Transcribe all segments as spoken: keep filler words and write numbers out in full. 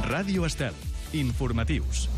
Ràdio Estel. Informatius.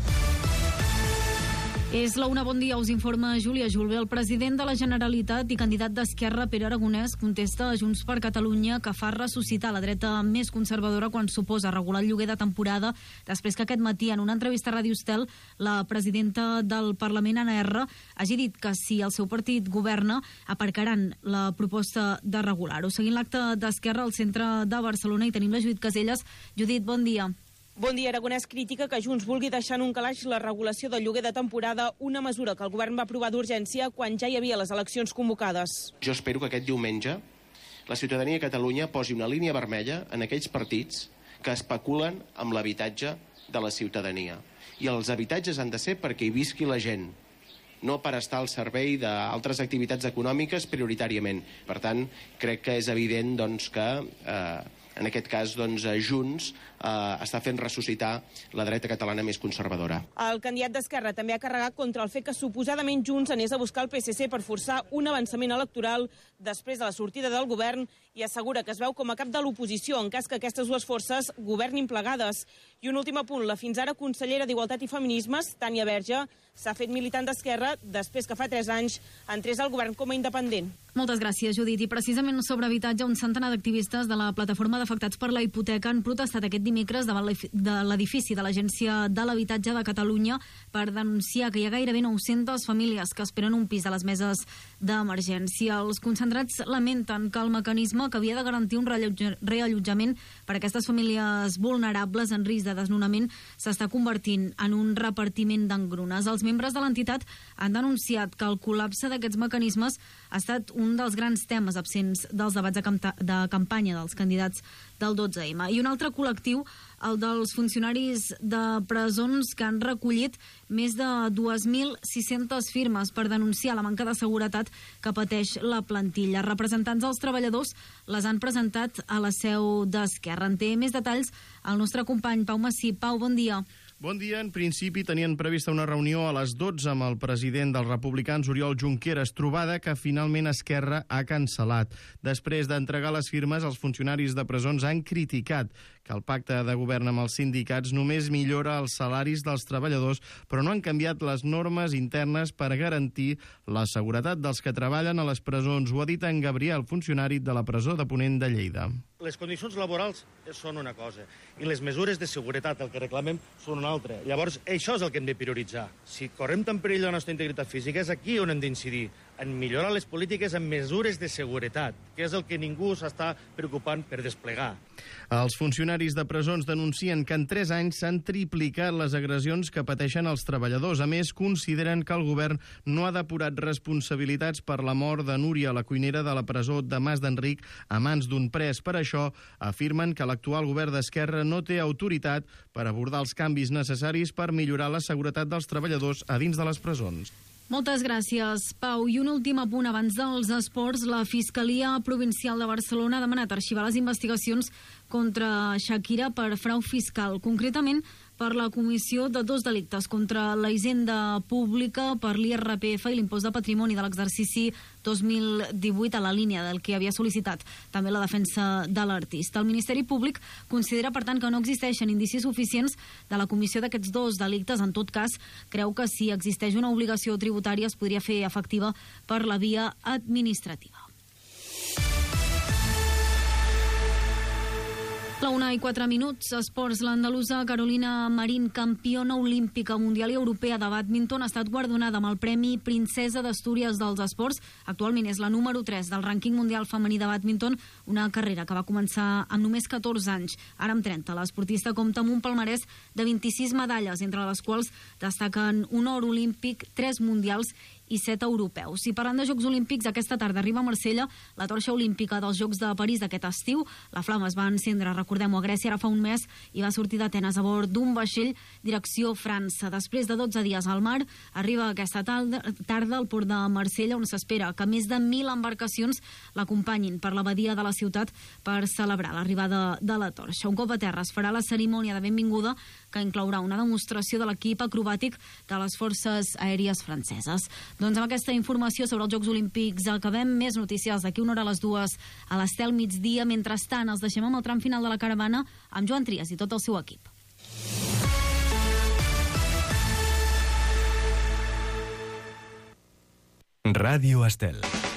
És la una, bon dia, us informa Júlia Julve. El president de la Generalitat i candidat d'Esquerra, Pere Aragonès, contesta a Junts per Catalunya que fa ressuscitar la dreta més conservadora quan suposa regular el lloguer de temporada, després que aquest matí, en una entrevista a Ràdio Estel, la presidenta del Parlament, Anna Erra, hagi dit que si el seu partit governa, aparcaran la proposta de regular-ho. Seguint l'acte d'Esquerra al centre de Barcelona, hi tenim la Judit Caselles. Judit, bon dia. Bon dia. Aragonès critica que Junts vulgui deixar en un calaix la regulació del lloguer de temporada, una mesura que el govern va aprovar d'urgència quan ja hi havia les eleccions convocades. Jo espero que aquest diumenge la ciutadania de Catalunya posi una línia vermella en aquells partits que especulen amb l'habitatge de la ciutadania. I els habitatges han de ser perquè hi visqui la gent, no per estar al servei d'altres activitats econòmiques prioritàriament. Per tant, crec que és evident doncs, que eh, en aquest cas doncs, Junts eh, està fent ressuscitar la dreta catalana més conservadora. El candidat d'Esquerra també ha carregat contra el fet que suposadament Junts anés a buscar el P S C per forçar un avançament electoral després de la sortida del govern i assegura que es veu com a cap de l'oposició en cas que aquestes dues forces governin plegades. I un últim apunt, la fins ara consellera d'Igualtat i Feminismes, Tània Verge, s'ha fet militant d'Esquerra després que fa tres anys entrés al govern com a independent. Moltes gràcies, Judit. I precisament sobre habitatge, un centenar d'activistes de la plataforma d'afectats per la hipoteca han protestat aquest dimecres davant de l'edifici de l'Agència de l'Habitatge de Catalunya per denunciar que hi ha gairebé nou-centes famílies que esperen un pis a les meses d'emergència. Els concentrats lamenten que el mecanisme que havia de garantir un reallotjament per a aquestes famílies vulnerables en risc de desnonament s'està convertint en un repartiment d'engrunes. Els membres de l'entitat han denunciat que el col·lapse d'aquests mecanismes ha estat un dels grans temes absents dels debats de, camp de campanya dels candidats del dotze eme. I un altre col·lectiu, el dels funcionaris de presons, que han recollit més de dos mil sis-centes firmes per denunciar la manca de seguretat que pateix la plantilla. Representants dels treballadors les han presentat a la seu d'Esquerra. En té més detalls el nostre company Pau Massí. Pau, bon dia. Bon dia. En principi tenien prevista una reunió a les dotze amb el president dels republicans, Oriol Junqueras, trobada que finalment Esquerra ha cancel·lat. Després d'entregar les firmes, els funcionaris de presons han criticat que el pacte de govern amb els sindicats només millora els salaris dels treballadors, però no han canviat les normes internes per garantir la seguretat dels que treballen a les presons. Ho ha dit en Gabriel, funcionari de la presó de Ponent de Lleida. Les condicions laborals són una cosa i les mesures de seguretat, el que reclamem, són una altra. Llavors, això és el que hem de prioritzar. Si correm tan perill la nostra integritat física, és aquí on hem d'incidir, en millorar les polítiques amb mesures de seguretat, que és el que ningú s'està preocupant per desplegar. Els funcionaris de presons denuncien que en tres anys s'han triplicat les agressions que pateixen els treballadors. A més, consideren que el govern no ha depurat responsabilitats per la mort de Núria, la cuinera de la presó de Mas d'Enric, a mans d'un pres. Per això, afirmen que l'actual govern d'Esquerra no té autoritat per abordar els canvis necessaris per millorar la seguretat dels treballadors a dins de les presons. Moltes gràcies, Pau. I un últim apunt abans dels esports. La Fiscalia Provincial de Barcelona ha demanat arxivar les investigacions contra Shakira per frau fiscal, concretament per la comissió de dos delictes contra la hisenda pública, per l'I R P F i l'impost de patrimoni de l'exercici dos mil divuit, a la línia del que havia sol·licitat també la defensa de l'artista. El Ministeri Públic considera, per tant, que no existeixen indicis suficients de la comissió d'aquests dos delictes. En tot cas, creu que si existeix una obligació tributària es podria fer efectiva per la via administrativa. La una i quatre minuts, esports. L'andalusa Carolina Marín, campiona olímpica mundial i europea de bàdminton, ha estat guardonada amb el Premi Princesa d'Astúries dels Esports. Actualment és la número tres del rànquing mundial femení de bàdminton, una carrera que va començar amb només catorze anys. Ara amb trenta, l'esportista compta amb un palmarès de vint-i-sis medalles, entre les quals destaquen un or olímpic, tres mundials i set europeus. I parlant de Jocs Olímpics, aquesta tarda arriba a Marsella la torxa olímpica dels Jocs de París d'aquest estiu. La flama es va encendre, recordem-ho, a Grècia ara fa un mes i va sortir d'Atenes a bord d'un vaixell direcció França. Després de dotze dies al mar, arriba aquesta tarda, tarda al port de Marsella, on s'espera que més de mil embarcacions l'acompanyin per la badia de la ciutat per celebrar l'arribada de la torxa. Un cop a terra es farà la cerimònia de benvinguda, que inclourà una demostració de l'equip acrobàtic de les forces aèries franceses. Doncs amb aquesta informació sobre els Jocs Olímpics acabem. Més notícies d'aquí una hora a les dues a l'Estel migdia. Mentrestant, els deixem amb el tram final de la caravana amb Joan Trias i tot el seu equip. Ràdio Estel.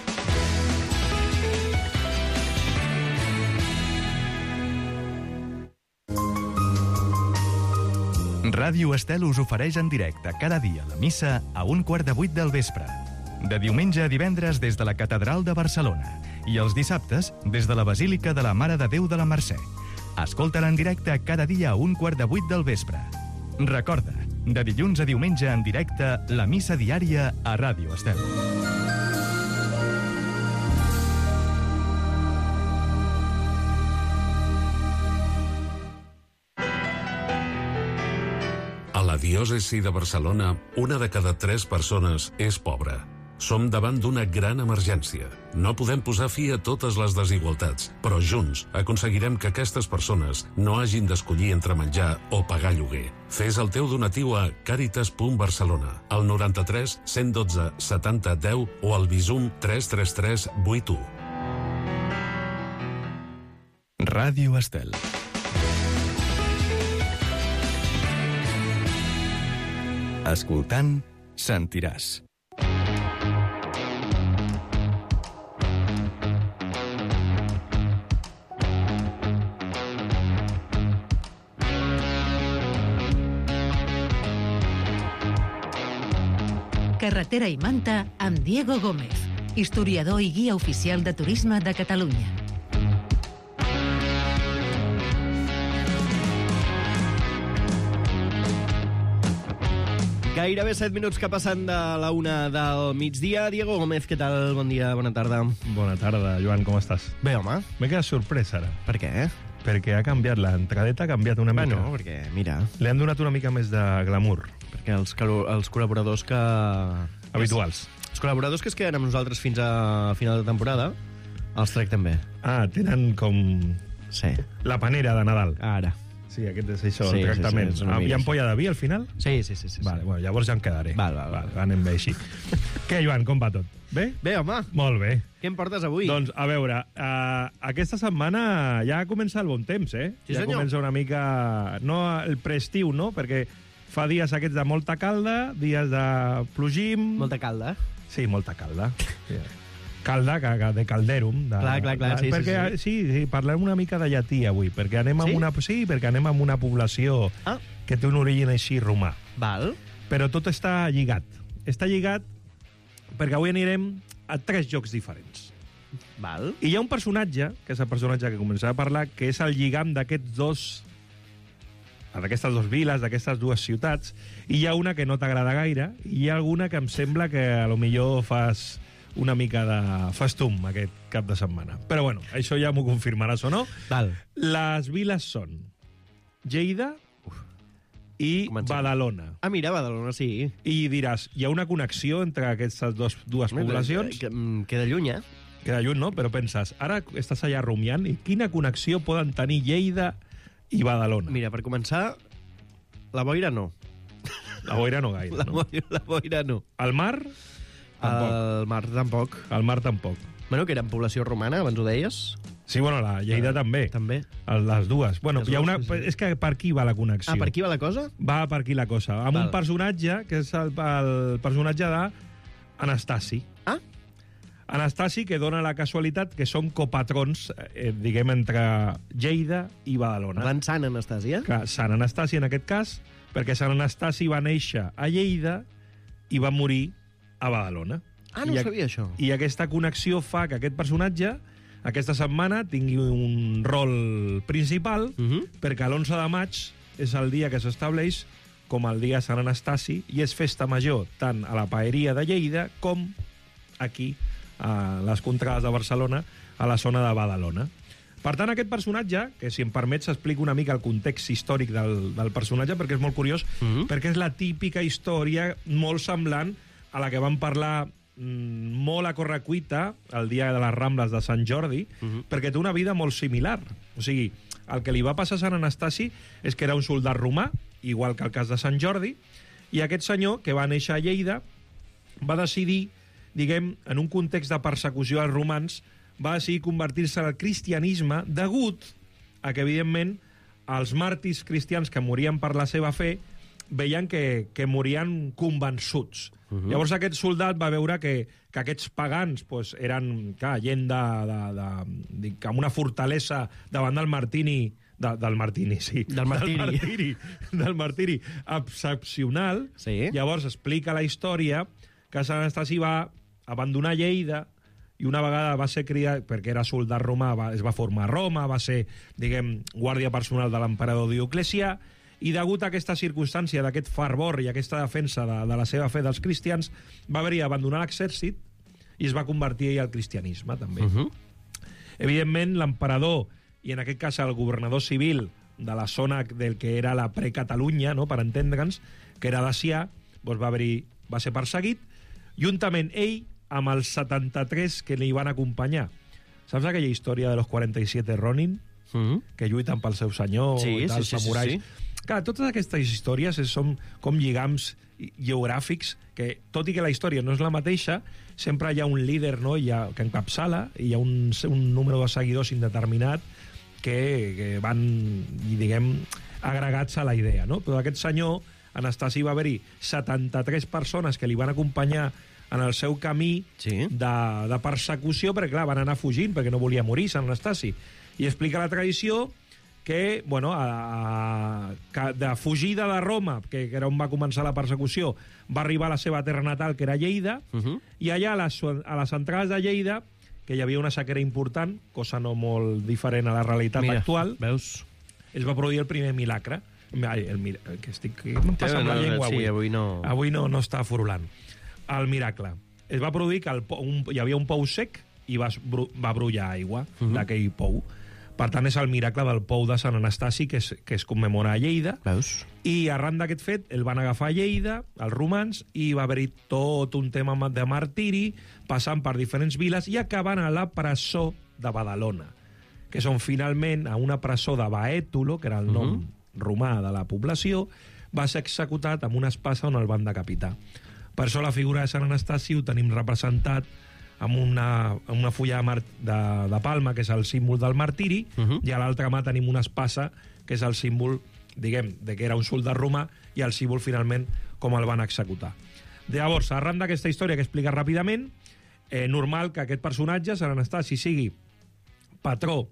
Ràdio Estel us ofereix en directe cada dia la missa a un quart de vuit del vespre. De diumenge a divendres des de la Catedral de Barcelona i els dissabtes des de la Basílica de la Mare de Déu de la Mercè. Escolta-la en directe cada dia a un quart de vuit del vespre. Recorda, de dilluns a diumenge en directe, la missa diària a Ràdio Estel. A la diòcesi de Barcelona, una de cada tres persones és pobra. Som davant d'una gran emergència. No podem posar fi a totes les desigualtats, però junts aconseguirem que aquestes persones no hagin d'escollir entre menjar o pagar lloguer. Fes el teu donatiu a caritas punt barcelona, al noranta-tres cent dotze setanta deu o al Bizum tres tres tres vuit u. Ràdio Estel. Escoltant, sentiràs. Carretera i Manta amb Diego Gómez, historiador i guia oficial de turisme de Catalunya. Gairebé set minuts que passen de la una del migdia. Diego Gómez, què tal? Bon dia, bona tarda. Bona tarda, Joan, com estàs? Bé, home. M'he quedat sorprès ara. Per què? Perquè ha canviat, l'entradeta ha canviat una mica. Bueno, perquè, mira... Li han donat una mica més de glamour. Perquè els, els col·laboradors que... Habituals. Els col·laboradors que es queden amb nosaltres fins a final de temporada els tracten bé. Ah, tenen com... Sí. La panera de Nadal. Ara. Sí, aquest és això, sí, el tractament. Sí, sí, ah, hi ha ampolla de vi al final? Sí, sí, sí. sí vale, sí. Bueno, llavors ja em quedaré. Val, val, val. val anem bé així. Què, Joan, com va tot? Bé? Bé, home. Molt bé. Què em portes avui? Doncs, a veure, uh, aquesta setmana ja comença el bon temps, eh? Sí, ja senyor. comença una mica... No el preestiu, no? Perquè fa dies aquests de molta calda, dies de plogim... Molta calda. Sí, molta calda. Sí. Calda, que, que de calderum. De, clar, clar, clar. Sí, perquè, sí, sí. sí, sí, parlem una mica de llatí avui, perquè anem amb sí? una... Sí, perquè anem amb una població ah. que té un origen així romà. Val. Però tot està lligat. Està lligat perquè avui anirem a tres jocs diferents. Val. I hi ha un personatge, que és el personatge que començarà a parlar, que és el lligam d'aquests dos... d'aquestes dues viles, d'aquestes dues ciutats, i hi ha una que no t'agrada gaire, i hi ha alguna que em sembla que a lo millor fas una mica de festum aquest cap de setmana. Però bueno, això ja m'ho confirmaràs o no. Val. Les viles són Lleida i Comencem. Badalona. Ah, mira, Badalona, sí. I diràs, hi ha una connexió entre aquestes dos, dues poblacions? Que, que, queda lluny, eh? Queda lluny, no? Però penses, ara estàs allà rumiant, i quina connexió poden tenir Lleida i Badalona? Mira, per començar, la boira no. La boira no gaire, la no? Boira, la boira no. El mar? Tampoc. El mar tampoc. El mar tampoc. Bueno, que era en població romana, abans ho deies? Sí, bueno, la Lleida ah, també. També. Les dues. Bueno, Les hi ha una... dues, sí, sí. És que per aquí va la connexió. Ah, per aquí va la cosa? Va per aquí la cosa. Amb Val. un personatge, que és el, el personatge d'Anastasi. Ah? Anastasi, que dona la casualitat que són copatrons, eh, diguem, entre Lleida i Badalona. Parlant Sant Anastàsia? Que Sant Anastasi, en aquest cas, perquè Sant Anastasi va néixer a Lleida i va morir a Badalona. Ah, no I ho sabia, això. I aquesta connexió fa que aquest personatge, aquesta setmana, tingui un rol principal, Uh -huh. perquè l'onze de maig és el dia que s'estableix com el dia Sant Anastasi i és festa major tant a la paeria de Lleida com aquí, a les contrades de Barcelona, a la zona de Badalona. Per tant, aquest personatge, que si em permets explico una mica el context històric del, del personatge, perquè és molt curiós, Uh -huh. perquè és la típica història molt semblant a la que vam parlar mm, molt a correcuita el dia de les Rambles de Sant Jordi, Uh -huh. perquè té una vida molt similar. O sigui, el que li va passar a Sant Anastasi és que era un soldat romà, igual que el cas de Sant Jordi, i aquest senyor, que va néixer a Lleida, va decidir, diguem, en un context de persecució als romans, va decidir convertir-se al cristianisme degut a que, evidentment, els màrtirs cristians que morien per la seva fe veien que, que morien convençuts. Uh -huh. Llavors aquest soldat va veure que, que aquests pagans pues, eren, clar, gent de, de, de, de, amb una fortalesa davant del Martini, de, del Martini, sí. Del martiri. Del martiri, del martiri excepcional. Sí. Llavors explica la història que Sant Anastasi va abandonar Lleida i una vegada va ser criat, perquè era soldat romà, va, es va formar a Roma, va ser, diguem, guàrdia personal de l'emperador Dioclecià, i degut a aquesta circumstància d'aquest fervor i aquesta defensa de, de la seva fe dels cristians, va haver-hi d'abandonar l'exèrcit i es va convertir ell al cristianisme, també. Uh -huh. Evidentment, l'emperador, i en aquest cas el governador civil de la zona del que era la pre-Catalunya, no?, per entendre'ns, que era Dacià, doncs va, haver va ser perseguit, juntament ell amb els setanta-tres que li van acompanyar. Saps aquella història de los cuarenta y siete Ronin? Uh -huh. Que lluiten pel seu senyor sí, i tal, sí, sí, samurais. Sí, sí. Clar, totes aquestes històries són com lligams geogràfics que, tot i que la història no és la mateixa, sempre hi ha un líder, no?, hi ha, que encapçala, i hi ha un, un número de seguidors indeterminat que, que van, diguem, agregats a la idea, no? Però aquest senyor, Anastasi, va haver-hi setanta-tres persones que li van acompanyar en el seu camí sí. de, de persecució, perquè, clar, van anar fugint, perquè no volia morir, Sant Anastasi. I explica la tradició que, bueno, a, a, de fugida de Roma, que, que era on va començar la persecució, va arribar a la seva terra natal, que era Lleida, uh -huh. i allà, a les, a les entrades de Lleida, que hi havia una sequera important, cosa no molt diferent a la realitat Mira, actual, veus? es va produir el primer milagre. Ai, el, el, que estic... Que em passa amb la llengua avui. Sí, avui no... Avui no, no està furulant. El miracle. Es va produir que el, un, hi havia un pou sec i va, va brollar aigua uh -huh. d'aquell pou. Per tant, és el miracle del pou de Sant Anastasi, que es, que es commemora a Lleida. Veus? I arran d'aquest fet, el van agafar a Lleida, els romans, i va haver-hi tot un tema de martiri, passant per diferents viles i acabant a la presó de Badalona, que són finalment a una presó de Baètulo, que era el nom uh -huh. romà de la població, va ser executat amb una espasa on el van decapitar. Per això la figura de Sant Anastasi ho tenim representat amb una, una fulla de, mar, de, de palma, que és el símbol del martiri, uh -huh. i a l'altra mà tenim una espasa, que és el símbol, diguem, de que era un soldat romà, i el símbol, finalment, com el van executar. Llavors, arran d'aquesta història que explica ràpidament, eh, normal que aquest personatge, Sant Anastasi, sigui patró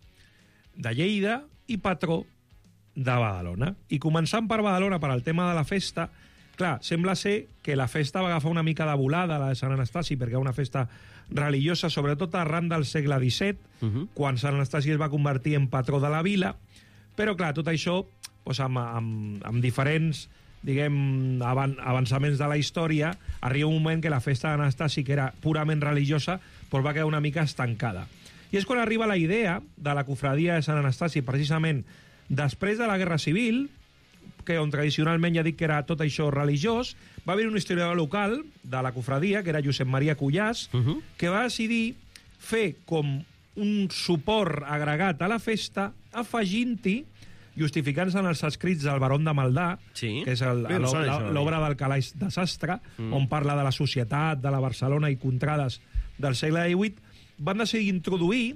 de Lleida i patró de Badalona. I començant per Badalona, per al tema de la festa, clar, sembla ser que la festa va agafar una mica de volada, la de Sant Anastasi, perquè era una festa religiosa, sobretot arran del segle disset, uh -huh. quan Sant Anastasi es va convertir en patró de la vila, però, clar, tot això, doncs, amb, amb, amb diferents, diguem, avan, avançaments de la història, arriba un moment que la festa d'Anastasi, que era purament religiosa, doncs va quedar una mica estancada. I és quan arriba la idea de la cofradia de Sant Anastasi, precisament després de la Guerra Civil, que on tradicionalment ja dic que era tot això religiós, va haver un historiador local de la cofradia, que era Josep Maria Cuyàs, uh -huh. que va decidir fer com un suport agregat a la festa, afegint-hi, justificant-se en els escrits del Baron de Maldà, sí. que és l'obra del Calaix de Sastre, mm. on parla de la societat, de la Barcelona i contrades del segle divuit, van decidir introduir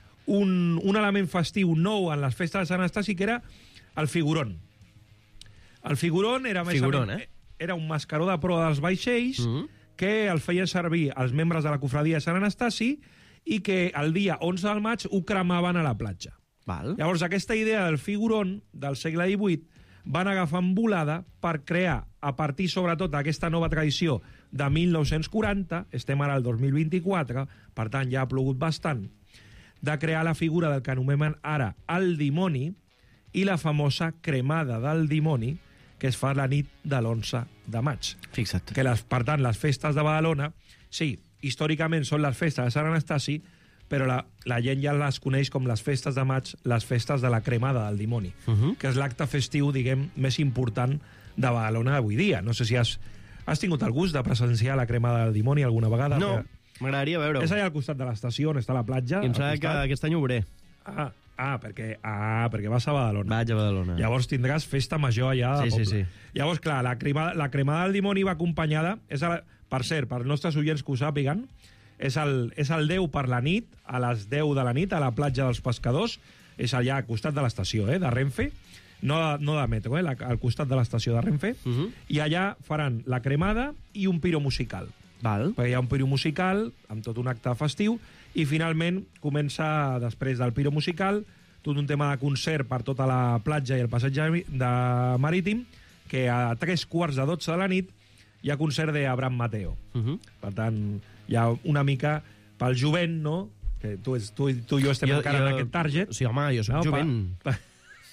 un, un element festiu nou en les festes de Sant Anastasi, que era el figurón. El figurón era, figurón, eh? era un mascaró de proa dels vaixells mm -hmm. que el feien servir els membres de la cofradia de Sant Anastasi i que el dia onze del maig ho cremaven a la platja. Val. Llavors, aquesta idea del figurón del segle divuit van agafar en volada per crear, a partir sobretot d'aquesta nova tradició de mil nou-cents quaranta, estem ara al dos mil vint-i-quatre, per tant ja ha plogut bastant, de crear la figura del que anomenem ara el dimoni i la famosa cremada del dimoni, que es fa la nit de l'onze de maig. Fixa't. Que les, per tant, les festes de Badalona, sí, històricament són les festes de Sant Anastasi, però la, la gent ja les coneix com les festes de maig, les festes de la cremada del dimoni, uh -huh. que és l'acte festiu, diguem, més important de Badalona avui dia. No sé si has, has tingut el gust de presenciar la cremada del dimoni alguna vegada. No, m'agradaria veure-ho. És allà al costat de l'estació, on està la platja. I em sembla que aquest any ho veuré. Ah, Ah, perquè, ah, perquè vas a Badalona. Vaig a Badalona. Llavors tindràs festa major allà de sí, poble. Sí, sí. Llavors, clar, la cremada, la cremada del dimoni va acompanyada... És a la, per cert, per als nostres oients que ho sàpiguen, és el, és el deu per la nit, a les deu de la nit, a la platja dels Pescadors, és allà al costat de l'estació, eh, de Renfe, no, no de metro, eh? La, al costat de l'estació de Renfe, uh -huh. i allà faran la cremada i un piro musical. Val. Perquè hi ha un piro musical amb tot un acte festiu i finalment comença, després del piro musical, tot un tema de concert per tota la platja i el passeig de marítim, que a tres quarts de dotze de la nit hi ha concert d'Abraham Mateo. Uh -huh. Per tant, hi ha una mica pel jovent, no?, que tu, és, tu, tu i jo estem jo, encara jo, en aquest target. Sí, home, jo soc no, jovent. Per, per,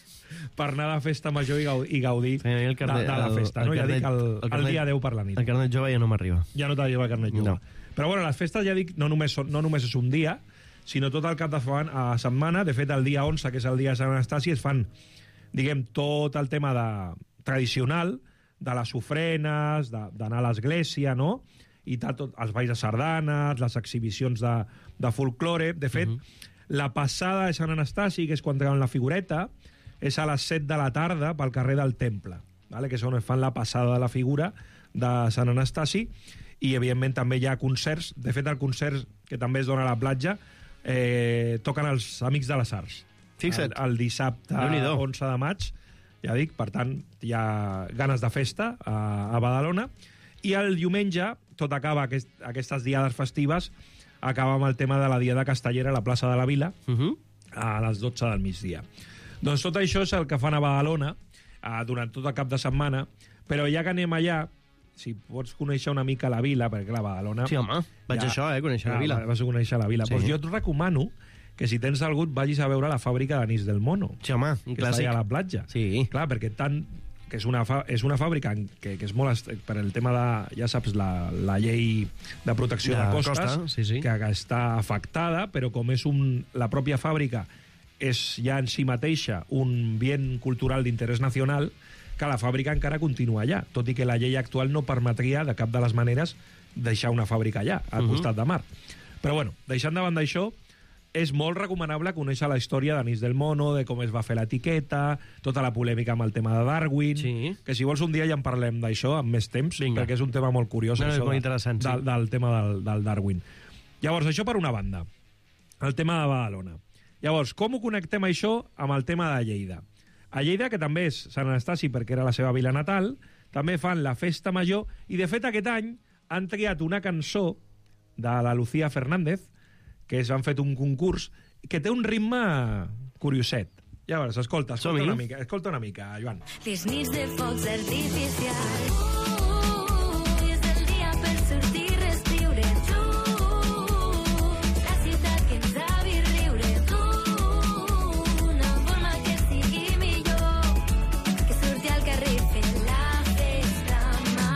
per anar a festa major i gaudir, i gaudir sí, el carnet, de, de la festa. El, el no? Ja carnet, dic, el, el, carnet, el dia deu per la nit. El carnet jove ja no m'arriba. Ja no t'arriba el carnet jove. No. Però bueno, les festes, ja dic, no només, són, no només és un dia, sinó tot el cap de setmana. De fet, el dia onze, que és el dia de Sant Anastasi, es fan, diguem, tot el tema de, tradicional, de les ofrenes, d'anar a l'església, no?, i tal, tot, els balls de sardanes, les exhibicions de, de folklore. De fet, uh -huh. la passada de Sant Anastasi, que és quan treuen la figureta, és a les set de la tarda pel carrer del Temple, vale? Que és on es fan la passada de la figura de Sant Anastasi, i evidentment també hi ha concerts. De fet, el concert que també es dona a la platja eh, toquen els Amics de les Arts. Fixa't. El, el dissabte onze de maig, ja dic, per tant, hi ha ganes de festa a, a Badalona. I el diumenge, tot acaba, aquest, aquestes diades festives, acaba amb el tema de la Diada Castellera a la plaça de la Vila, uh -huh. a les dotze del migdia. Doncs tot això és el que fan a Badalona eh, durant tot el cap de setmana, però ja que anem allà, si pots conèixer una mica la vila, perquè clar, Badalona... Sí, home, vaig ja, això, eh, conèixer ja, la vila. Vas a conèixer la vila. Sí. Doncs jo et recomano que si tens algú vagis a veure la fàbrica d'anís del Mono. Sí, home, un que clàssic. Està allà a la platja. Sí. Clar, perquè tant... que és una, fa, és una fàbrica que, que és molt... Est... per el tema de, ja saps, la, la llei de protecció de, de costes, costa, sí, sí. Que, que està afectada, però com és un, la pròpia fàbrica és ja en si mateixa un bien cultural d'interès nacional, que la fàbrica encara continua allà, tot i que la llei actual no permetria de cap de les maneres deixar una fàbrica allà, al uh -huh. costat de mar. Però bueno, deixant de banda això, és molt recomanable conèixer la història d'Anís del Mono, de com es va fer l'etiqueta, tota la polèmica amb el tema de Darwin, sí. Que si vols un dia ja en parlem d'això amb més temps, Vinga. Perquè és un tema molt curiós, no, això molt de, interessant, sí. del, del tema del, del Darwin. Llavors, això per una banda, el tema de Badalona. Llavors, com ho connectem això amb el tema de Lleida? A Lleida, que també és Sant Anastasi perquè era la seva vila natal, també fan la festa major, i de fet aquest any han triat una cançó de la Lucía Fernández, que han fet un concurs, que té un ritme curioset. Llavors, escolta, escolta una mica, escolta una mica, Joan. Les nits de focs artificials, uh, és el dia per sortir i reescriure, tu, la ciutat que ens ha vist riure, tu, una forma que sigui millor, que surti al carrer fent la festa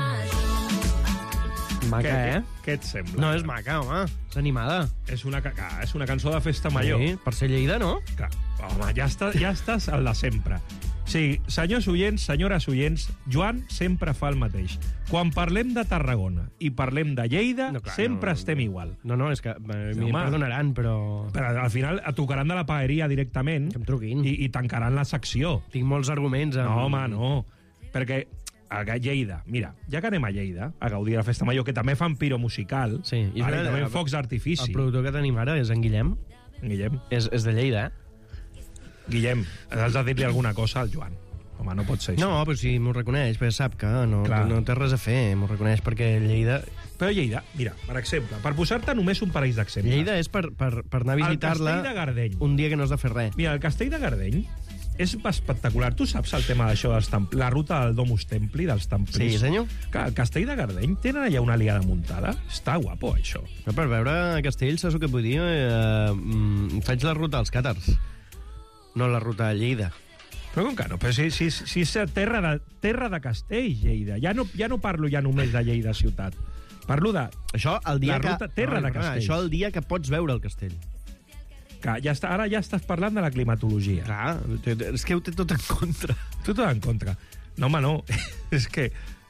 major. Maca, què, eh? Què et sembla? No, és maca, home. És animada. És una, és una cançó de festa major. Sí, per ser Lleida, no? Que, home, ja, està, ja estàs al de sempre. Sí, senyors oients, senyores oients, Joan sempre fa el mateix. Quan parlem de Tarragona i parlem de Lleida, no, clar, sempre no, estem igual. No, no, és que m'hi perdonaran, però... Però al final et trucaran de la paeria directament que em truquin. I, i tancaran la secció. Tinc molts arguments. Amb... No, home, no. Perquè a Lleida, mira, ja que anem a Lleida a gaudir de la festa major, que també fan piro musical, sí, i vale, també focs d'artifici. El productor que tenim ara és en Guillem. En Guillem. És, és de Lleida, eh? Guillem, has de dir-li alguna cosa al Joan. Home, no pot ser això. No, però si m'ho reconeix, perquè sap que no, no té res a fer, m'ho reconeix, perquè Lleida... Però Lleida, mira, per exemple, per posar-te només un parell d'exemples. Lleida és per, per, per anar a visitar-la un dia que no has de fer res. Mira, el Castell de Gardeny és espectacular. Tu saps el tema d'això dels templis, la ruta del Domus Templi, dels templis? Sí, senyor. Clar, el Castell de Gardeny tenen allà una aliada muntada. Està guapo, això. Però per veure castells, saps el que vull dir? Eh, mm, faig la ruta als càtars, no la ruta de Lleida. Però com que no? Però si, si, si és terra de, terra de castells, Lleida. Ja no, ja no parlo ja només de Lleida ciutat. Parlo de... Això el dia la ruta, que... terra no, de castells. Això el dia que pots veure el castell. Que ja està, ara ja estàs parlant de la climatologia. Clar, és que ho té tot en contra. Tot en contra. No, home, no. És que...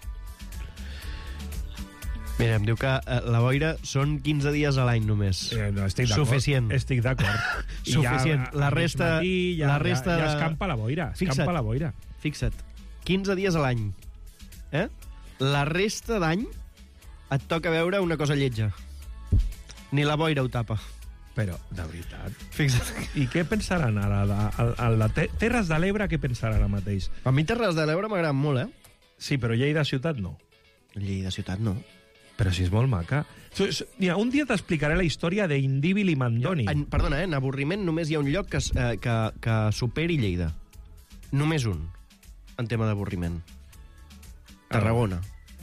Mira, em diu que eh, la boira són quinze dies a l'any només. Eh, no, estic d'acord. Suficient. Estic d'acord. Suficient. Ja, la resta... matí, ja, la resta ja, ja de... escampa la boira. Fixa't, escampa la boira. Fixa't. quinze dies a l'any. Eh? La resta d'any et toca veure una cosa lletja. Ni la boira ho tapa. Però, de veritat. Fixa't. I què pensaran ara? El de Terres de l'Ebre, què pensaran ara mateix? A mi Terres de l'Ebre m'agraden molt, eh? Sí, però Lleida ciutat no. Lleida ciutat no. Però si és molt maca. Mira, un dia t'explicaré la història d'Indíbil i Mandoni. En, perdona, eh? En avorriment només hi ha un lloc que, eh, que, que superi Lleida. Només un, en tema d'avorriment. Tarragona.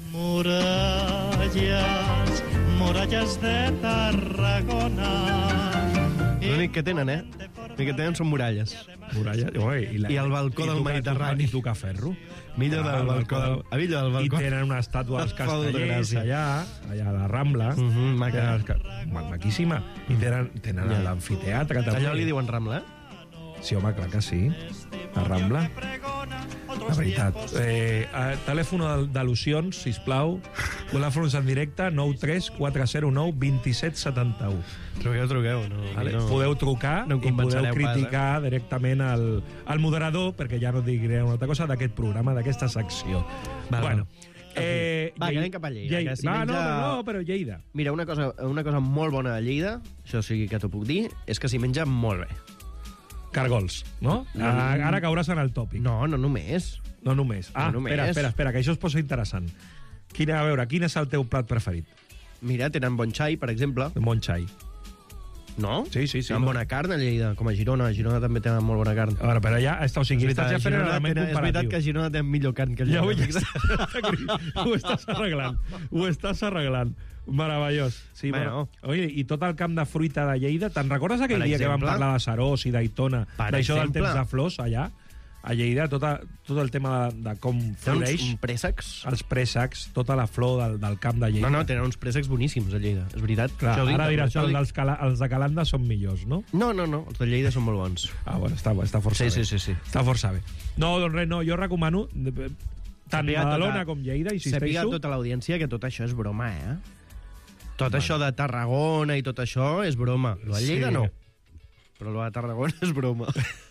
Muralles, muralles de Tarragona. L'únic que tenen, eh? L'únic que tenen són muralles. Muralles, oi, i, la, I el balcó del Mediterrani. I tocar ferro. Millor del balcó. Del, a millor del balcó. I tenen una estàtua dels castellers de allà, allà a la Rambla. Uh -huh, maca. Ma Maquíssima. I tenen, tenen Ja. l'amfiteatre. Allò li diuen Rambla, eh? Sí, home, clar que sí. La Rambla. La veritat. Eh, eh, telèfon d'al·lusions, sisplau. Telèfons en directe, nou tres quatre zero nou dos set set u. Truqueu, truqueu. No, Vale? no, Podeu trucar no i podeu convencereu criticar pas, eh? directament al, al moderador, perquè ja no diré una altra cosa, d'aquest programa, d'aquesta secció. Val, bueno, val. eh, Va, que Lleida, anem cap a Lleida. Lleida. Que si Va, menja... no, no, no, però Lleida. Mira, una cosa, una cosa molt bona de Lleida, això sí que t'ho puc dir, és que s'hi menja molt bé. Cargols, no? No, Ara, no. ara cauràs en el tòpic. No, no només. No només. Ah, No només. espera, espera, espera, que això es posa interessant. Quina, a veure, quin és el teu plat preferit? Mira, tenen bon xai, per exemple. Bon xai. No? Sí, sí, sí. Tenen no. bona carn a Lleida, com a Girona. A Girona també tenen molt bona carn. A veure, però ja està, o sigui, És estàs ja veritat, fent Girona l'element tenen- és veritat comparatiu. que a Girona tenen millor carn que Ja ho, Lleida. ja ho estàs arreglant. Ho estàs arreglant. Meravellós. Sí, Bueno. bueno. Oye, i tot el camp de fruita de Lleida, te'n recordes aquell Per dia que vam exemple? parlar de Serós i d'Aitona, Per d'això del exemple? temps de flors allà? A Lleida, tot, a, tot el tema de, de com Tenen floreix, uns préssecs. els préssecs, tota la flor del, del camp de Lleida. No, no, tenen uns préssecs boníssims a Lleida, és veritat. Clar, Això ho dic, ara diràs això ho que dic. els, cala, els de Calanda són millors, no? No, no, no, els de Lleida són molt bons. Ah, bueno, està, està força Sí, bé. sí, sí, sí. Està força bé. No, doncs res, no, jo recomano eh, tant Sàpiga Badalona tota- com Lleida, Sàpiga insisteixo. tota l'audiència que tot això és broma, eh? Tot bueno. això de Tarragona i tot això és broma. Lo de Lleida Sí. no. Però lo de Tarragona és broma.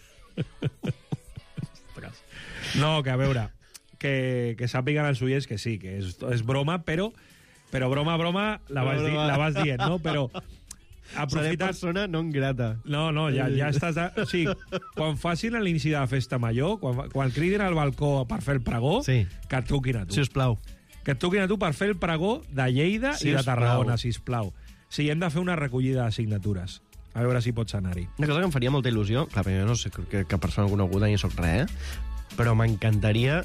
No, que a veure, que, que sàpiguen els oients que sí, que és, és broma, però, però broma, broma, la vas, di, la vas dient, no? Però Seré aprofitat... persona non grata. No, no, ja, ja estàs... De... O sigui, quan facin l'inici de la festa major, quan, quan cridin al balcó per fer el pregó, Sí. que et truquin a tu. Si us plau. Que et truquin a tu per fer el pregó de Lleida Si i de us Tarragona, plau. sisplau. Sí, hem de fer una recollida de signatures. A veure si pots anar-hi. Una cosa que em faria molta il·lusió, clar, perquè jo no sé que, que persona coneguda ni soc res, eh? Però m'encantaria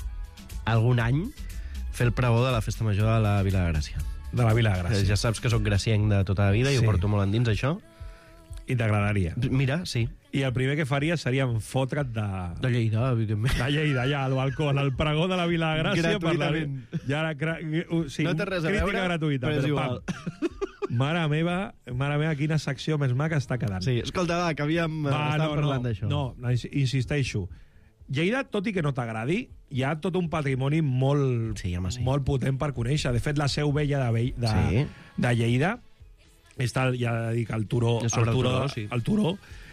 algun any fer el pregó de la festa major de la Vila de Gràcia. De la Vila de Gràcia. Ja saps que sóc gracienc de tota la vida i Sí. ho porto molt endins, això. I t'agradaria. Mira, sí. I el primer que faries seria fotre't de... De Lleida, evidentment. De Lleida, allà, al balcó, en el pregó de la Vila de Gràcia. Gratuïtament. Per la... Ja, la... gra- uh, sí, No té res a crítica veure, gratuïta, però és però igual. pam. Mare meva, mare meva, quina secció més maca està quedant. Sí, escolta, va, que havíem... Va, estàvem no, parlant no, d'això. no, no, insisteixo. Lleida, tot i que no t'agradi, hi ha tot un patrimoni molt, Sí, home, sí. molt potent per conèixer. De fet, la seu vella de, Ve- de, Sí. de Lleida està, ja dic, al turó, És sobre al el turó, turó, sí. al turó.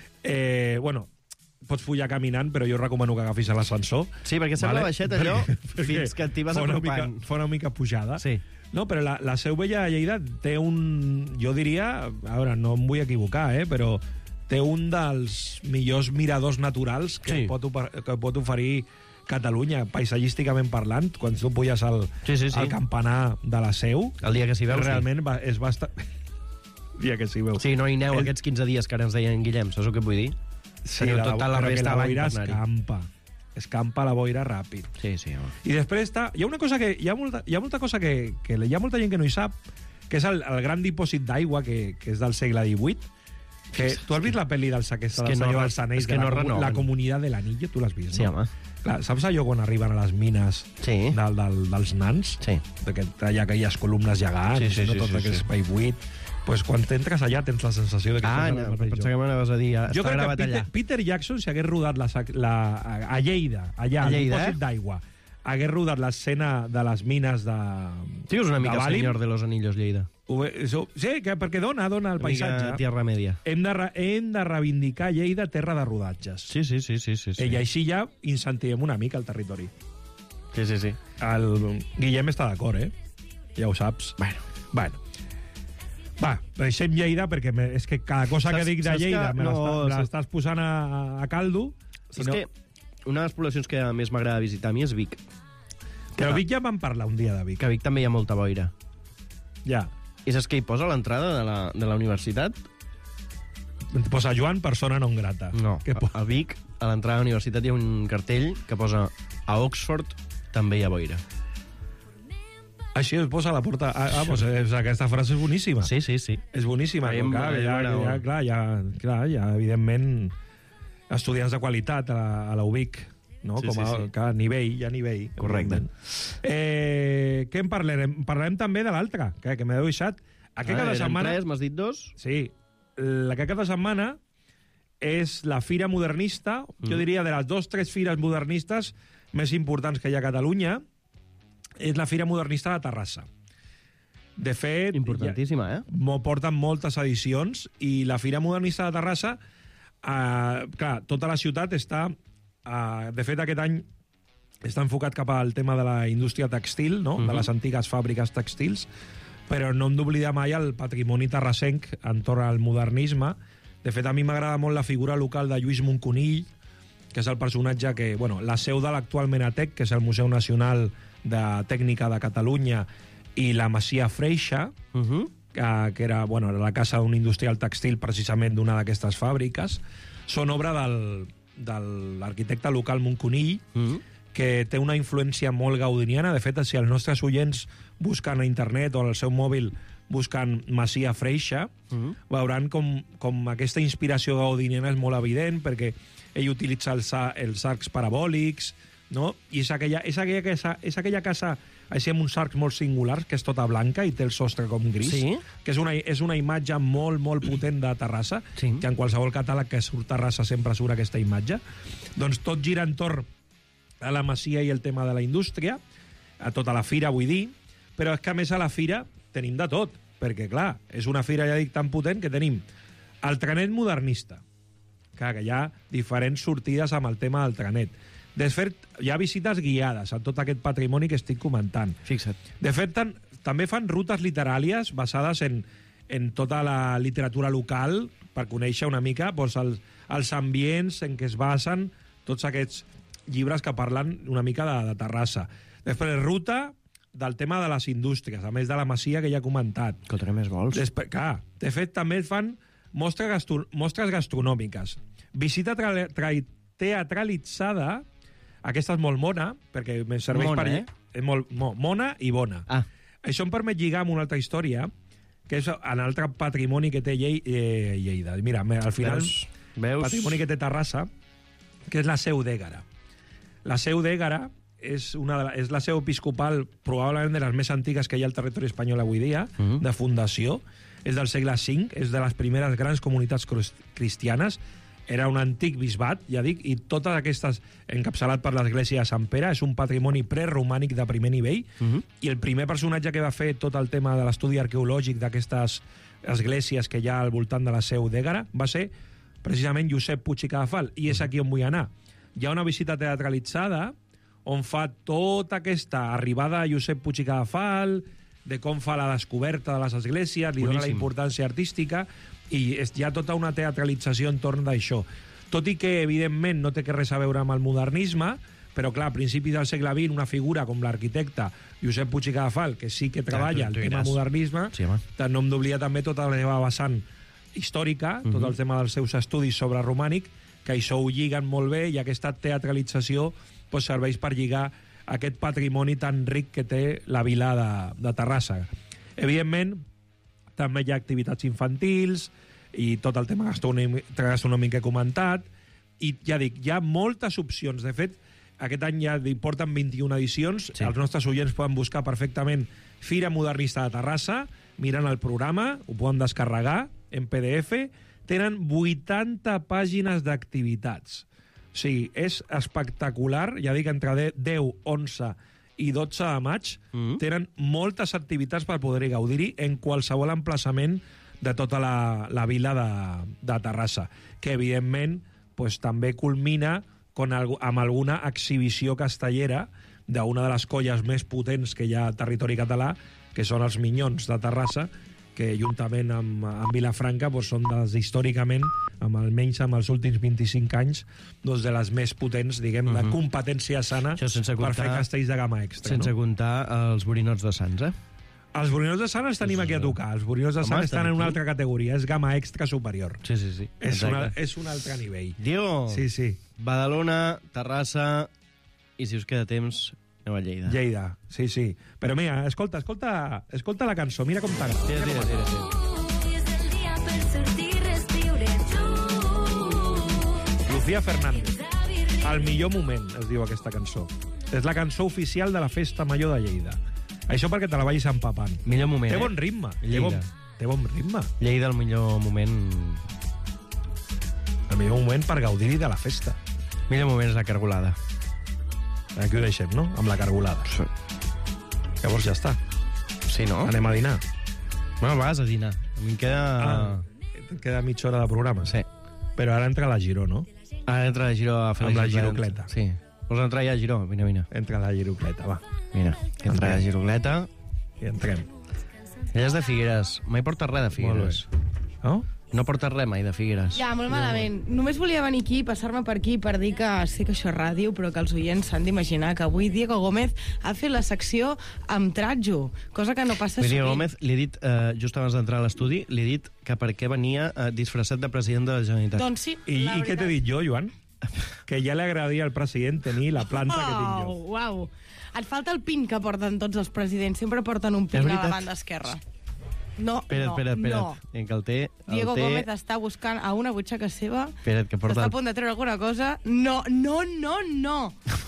Eh, bueno, pots pujar caminant, però jo recomano que agafis l'ascensor. Sí, perquè sembla baixet allò Perquè- fins que t'hi vas fa una mica, apropant. fa una mica pujada. Sí. No, però la, la seu vella de Lleida té un... Jo diria... A veure, no em vull equivocar, eh, però té un dels millors miradors naturals que, Sí. pot, ofer- que pot oferir Catalunya, paisatgísticament parlant, quan tu puges al, Sí, sí, sí. al campanar de la seu. El dia que s'hi veus, sí. Realment va, és bastant... El dia que s'hi veu. Sí, no hi aneu El- aquests quinze dies que ara ens deien Guillem, saps el que vull dir? Sí, Teniu la, tota la però que resta la d'any boira per anar-hi. escampa. Escampa la boira ràpid. Sí, sí, home. I després està... Hi ha una cosa que... Hi ha molta, hi ha molta cosa que, que hi ha molta gent que no hi sap, que és el, el gran dipòsit d'aigua que, que és del segle divuit. Que, tu has vist la pel·li del, aquesta, És que del no senyor re- dels anells, és que de no la, comu- renoven. la comunitat de l'anillo, tu l'has vist, Sí, no? home. Clar, saps allò quan arriben a les mines Sí. del, del, dels nans? Sí. D'aquest- Allà aquelles columnes gegants, Sí, sí, no? sí, tot sí, aquell sí. espai buit. Pues quan t'entres allà tens la sensació de que Ah, estàs no, al mateix pensava que lloc. m'anaves a dir, ja Jo està crec que gravat Peter, allà. Peter Jackson, si hagués rodat la, sac- la, a, a Lleida, allà, A al Lleida, dipòsit eh? d'aigua, hagués rodat l'escena de les mines de... Digues una de mica el Vàlim, senyor de los anillos Lleida. ho ve- això- Sí, que, perquè dona, dona el Una mica paisatge. tierra media. Hem de, re- hem de reivindicar Lleida terra de rodatges. Sí, sí, sí, sí, sí. sí. I així ja incentivem una mica el territori. Sí, sí, sí. El Guillem està d'acord, eh? Ja ho saps. Bueno. Bueno. Va, deixem Lleida, perquè me, és que cada cosa Saps- que dic de saps Lleida que me no, l'està- me saps- l'estàs posant a, a caldo. Saps no... que una de les poblacions que més m'agrada visitar a mi és Vic. Però Vic ja vam parlar un dia de Vic. Que a Vic també hi ha molta boira. Ja. I saps què hi posa a l'entrada de, la, de la universitat? Posa Joan, persona non grata. No, Que po- a, a Vic, a l'entrada de la universitat hi ha un cartell que posa a Oxford també hi ha boira. Així es posa a la porta. Ah, ah pues, és, aquesta frase és boníssima. Sí, sí, sí. És boníssima. Veiem- Clar, veiem ja, ara ja, on. clar, ja, clar, ja, evidentment, estudiants de qualitat a la, a la U B I C, no? Sí, Com a, sí, sí. Clar, nivell, ja nivell. Correcte. evidentment. Eh, què en parlarem? Parlarem també de l'altre, que, que m'he deixat. Aquest Ah, cada eren setmana... tres, m'has dit dos? Sí. La que cada setmana és la Fira Modernista, mm. jo diria de les dues tres fires modernistes més importants que hi ha a Catalunya, és la Fira Modernista de Terrassa. De fet... Importantíssima, eh? M'ho porten moltes edicions i la Fira Modernista de Terrassa, eh, clar, tota la ciutat està... Eh, de fet, aquest any està enfocat cap al tema de la indústria textil, no? Mhm. De les antigues fàbriques textils, però no hem d'oblidar mai el patrimoni terrassenc entorn al modernisme. De fet, a mi m'agrada molt la figura local de Lluís Monconill, que és el personatge que... Bueno, la seu de l'actual Menatec, que és el Museu Nacional de Tècnica de Catalunya, i la Masia Freixa, Uh -huh. que, que era, bueno, era la casa d'un industrial textil precisament d'una d'aquestes fàbriques, són obra del, de l'arquitecte local Monconill, Uh -huh. que té una influència molt gaudiniana. De fet, si els nostres oients busquen a internet o al seu mòbil buscant Masia Freixa, Uh -huh. veuran com, com aquesta inspiració gaudiniana és molt evident, perquè ell utilitza els, els arcs parabòlics, no? I és aquella, és aquella, casa, és aquella casa així amb uns arcs molt singulars, que és tota blanca i té el sostre com gris, Sí. que és una, és una imatge molt, molt potent de Terrassa, Sí. que en qualsevol catàleg que surt Terrassa sempre surt aquesta imatge. Doncs tot gira entorn a la Masia i el tema de la indústria, a tota la fira, vull dir, però és que a més a la fira tenim de tot, perquè clar, és una fira, ja dic, tan potent que tenim el trenet modernista, clar, que hi ha diferents sortides amb el tema del trenet. De fet, hi ha visites guiades a tot aquest patrimoni que estic comentant. Fixa't. De fet, tan, també fan rutes literàries basades en, en tota la literatura local per conèixer una mica doncs, els, els ambients en què es basen tots aquests llibres que parlen una mica de, de Terrassa. Després, ruta del tema de les indústries, a més de la Masia que ja he comentat. Que més vols? Després, clar, de fet, també fan mostres, gastro mostres gastronòmiques. Visita tra teatralitzada, aquesta és molt mona, perquè me serveix Mona, per... eh? És molt mo mona i bona. Ah. Això em permet lligar amb una altra història, que és un altre patrimoni que té Llei eh, Lleida. Mira, al final, Veus? Veus? patrimoni que té Terrassa, que és la seu d'Ègara. La seu d'Ègara és, una de la, és la seu episcopal probablement de les més antigues que hi ha al territori espanyol avui dia, Mhm. uh -huh. de fundació. És del segle cinc, és de les primeres grans comunitats cristianes. Era un antic bisbat, ja dic, i totes aquestes, encapçalat per l'església de Sant Pere, és un patrimoni preromànic de primer nivell, Uh -huh. i el primer personatge que va fer tot el tema de l'estudi arqueològic d'aquestes esglésies que hi ha al voltant de la seu d'Ègara va ser precisament Josep Puig i Cadafal, i és aquí on vull anar. Hi ha una visita teatralitzada on fa tota aquesta arribada a Josep Puig i Cadafal, de com fa la descoberta de les esglésies, li dona la Boníssim. importància artística, i és, hi ha tota una teatralització entorn d'això. Tot i que, evidentment, no té que res a veure amb el modernisme, però, clar, a principis del segle vint, una figura com l'arquitecte Josep Puig i Cadafal, que sí que treballa tu- tu el tema diràs. modernisme, Sí, home. no hem d'oblidar també tota la seva vessant històrica, Mhm. tot el tema dels seus estudis sobre romànic, que això ho lliguen molt bé, i aquesta teatralització pues, serveix per lligar aquest patrimoni tan ric que té la vila de, de Terrassa. Evidentment, també hi ha activitats infantils i tot el tema gastronòmic, gastronòmic que he comentat, i ja dic, hi ha moltes opcions. De fet, aquest any ja hi porten vint-i-una edicions, Sí. els nostres oients poden buscar perfectament Fira Modernista de Terrassa, miren el programa, ho poden descarregar en P D F, tenen vuitanta pàgines d'activitats. O sigui, és espectacular, ja dic, entre deu, onze i dotze de maig, Mhm. tenen moltes activitats per poder gaudir-hi en qualsevol emplaçament de tota la, la vila de, de Terrassa, que evidentment pues, també culmina con algo, amb alguna exhibició castellera d'una de les colles més potents que hi ha al territori català, que són els Minyons de Terrassa, que juntament amb, amb Vilafranca doncs, són dels, històricament, amb almenys amb els últims vint-i-cinc anys, doncs, de les més potents, diguem, uh-huh. de competència sana per comptar, fer castells de gamma extra. Sense no? comptar els borinots de Sants, eh? Els borinots de Sants els tenim aquí a tocar. Els borinots de Sants estan en una altra categoria. És gamma extra superior. Sí, sí, sí. És, una, és un altre nivell. Diego, sí, sí. Badalona, Terrassa, i si us queda temps, aneu a Lleida. Lleida, sí, sí. Però mira, escolta, escolta, escolta la cançó, mira com t'agrada. Tira, tira, tira, tira. Lucía Fernández. El millor moment, es diu aquesta cançó. És la cançó oficial de la Festa Major de Lleida. Això perquè te la vagis empapant. Millor moment, té eh? bon ritme. Té bon, té bon ritme. Lleida, el millor moment... El millor moment per gaudir-hi de la festa. Millor moment és la cargolada. Aquí ho deixem, no? Amb la cargolada. Sí. Llavors ja està. Sí, no? Anem a dinar. Bueno, vas a dinar. A mi em queda... Ah, et queda mitja hora de programa. Sí. Però ara entra la Giró, no? Ara entra la Giró a fer amb la girocleta. Sí. Vols entrar ja a Giró? Vine, vine. Entra la girocleta, va. Mira, que entra la girocleta. I entrem. Ella és de Figueres. Mai porta res de Figueres. No? No porta res mai de Figueres. Ja, molt malament. Només volia venir aquí, passar-me per aquí per dir que sé que això és ràdio, però que els oients s'han d'imaginar que avui Diego Gómez ha fet la secció amb tratjo, cosa que no passa sovint. Diego Gómez, li he dit, eh, just abans d'entrar a l'estudi, li he dit que per què venia eh, disfressat de president de la Generalitat. Doncs sí, I, i què t'he dit jo, Joan? Que ja li agradaria al president tenir la planta oh, que tinc jo. Uau. Et falta el pin que porten tots els presidents. Sempre porten un pin a la banda esquerra. No, espera't, no, espera't, espera't. no. Que el té, el Diego té... Gómez està buscant a una butxaca seva. Espera't, que porta... Està a punt de treure alguna cosa. No, no, no, no.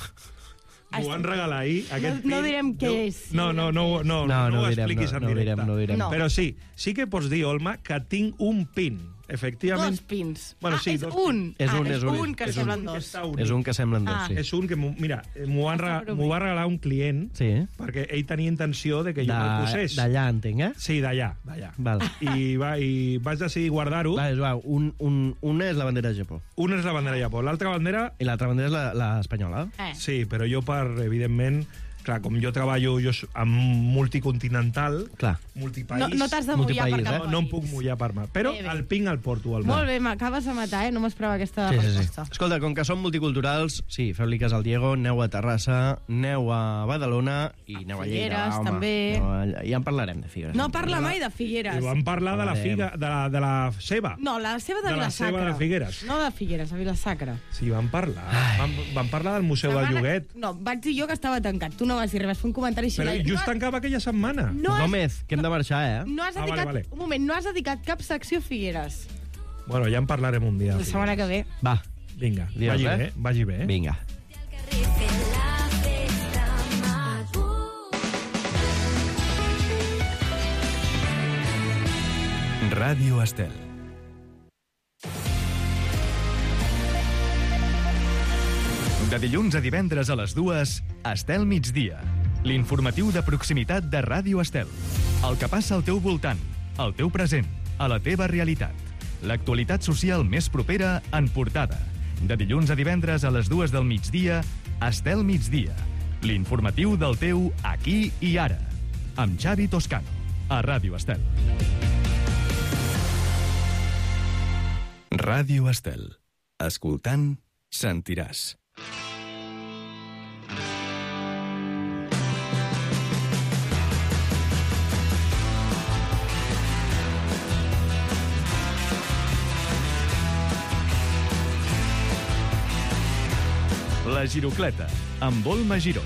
M'ho van regalar ahir, aquest no, no direm què és. No, no, no, no, no, no, no, no ho direm, expliquis no, en no directe. direm, no direm. No. Però sí, sí que pots dir, Olma, que tinc un pin. Efectivament. Dos pins. Bueno, ah, sí, és dos un. És un, ah, és un. un que és semblen un dos. que És un que semblen dos, Ah. sí. És un que, m'ho- mira, m'ho van rega- m'ho va regalar un client Sí. perquè ell tenia intenció de que jo me'l posés. D'allà, entenc, eh? Sí, d'allà, d'allà. Val. I, va, I vaig decidir guardar-ho. Va, va, un, un, una és la bandera de Japó. Una és la bandera de Japó, l'altra bandera... I l'altra bandera és la, la espanyola. Eh. Sí, però jo per, evidentment... Clar, com jo treballo jo s- amb multicontinental, Clar. multipaís... No, no t'has de mullar per Multipaís, cap eh? no, no em puc mullar per mà. Però Bé, bé. el ping el porto al Molt mar. bé, m'acabes de matar, eh? No m'esperava aquesta Sí, sí, sí. resposta. Escolta, com que som multiculturals, sí, feu-li cas al Diego, aneu a Terrassa, aneu a Badalona i aneu a Lleida, Figueres, home. també. No, ja en parlarem de Figueres. No parla mai de Figueres. I vam parlar de la, figa, de la, de la ceba. No, la seva de, De la Vilasacra. seva de Figueres. No de Figueres, a Vilasacra. Sí, vam parlar. Vam, vam parlar del Museu del Setmana- Lloguet. No, vaig dir jo que estava tancat. Tu no vas dir res, vas fer un comentari així. Però just tancava aquella setmana. No has, Gómez, que hem de marxar, eh? no has Ah, vale, dedicat... vale. Un moment, no has dedicat cap secció a Figueres. Bueno, ja en parlarem un dia. La setmana que ve. Va, Vinga, Digues, vagi eh? bé, vagi bé. vinga. Ràdio Estel. De dilluns a divendres a les dues, Estel migdia. L'informatiu de proximitat de Ràdio Estel. El que passa al teu voltant, al teu present, a la teva realitat. L'actualitat social més propera en portada. De dilluns a divendres a les dues del migdia, Estel migdia. L'informatiu del teu aquí i ara. Amb Xavi Toscano, a Ràdio Estel. Ràdio Estel. Escoltant, sentiràs. La Girocleta, amb Olma Giró.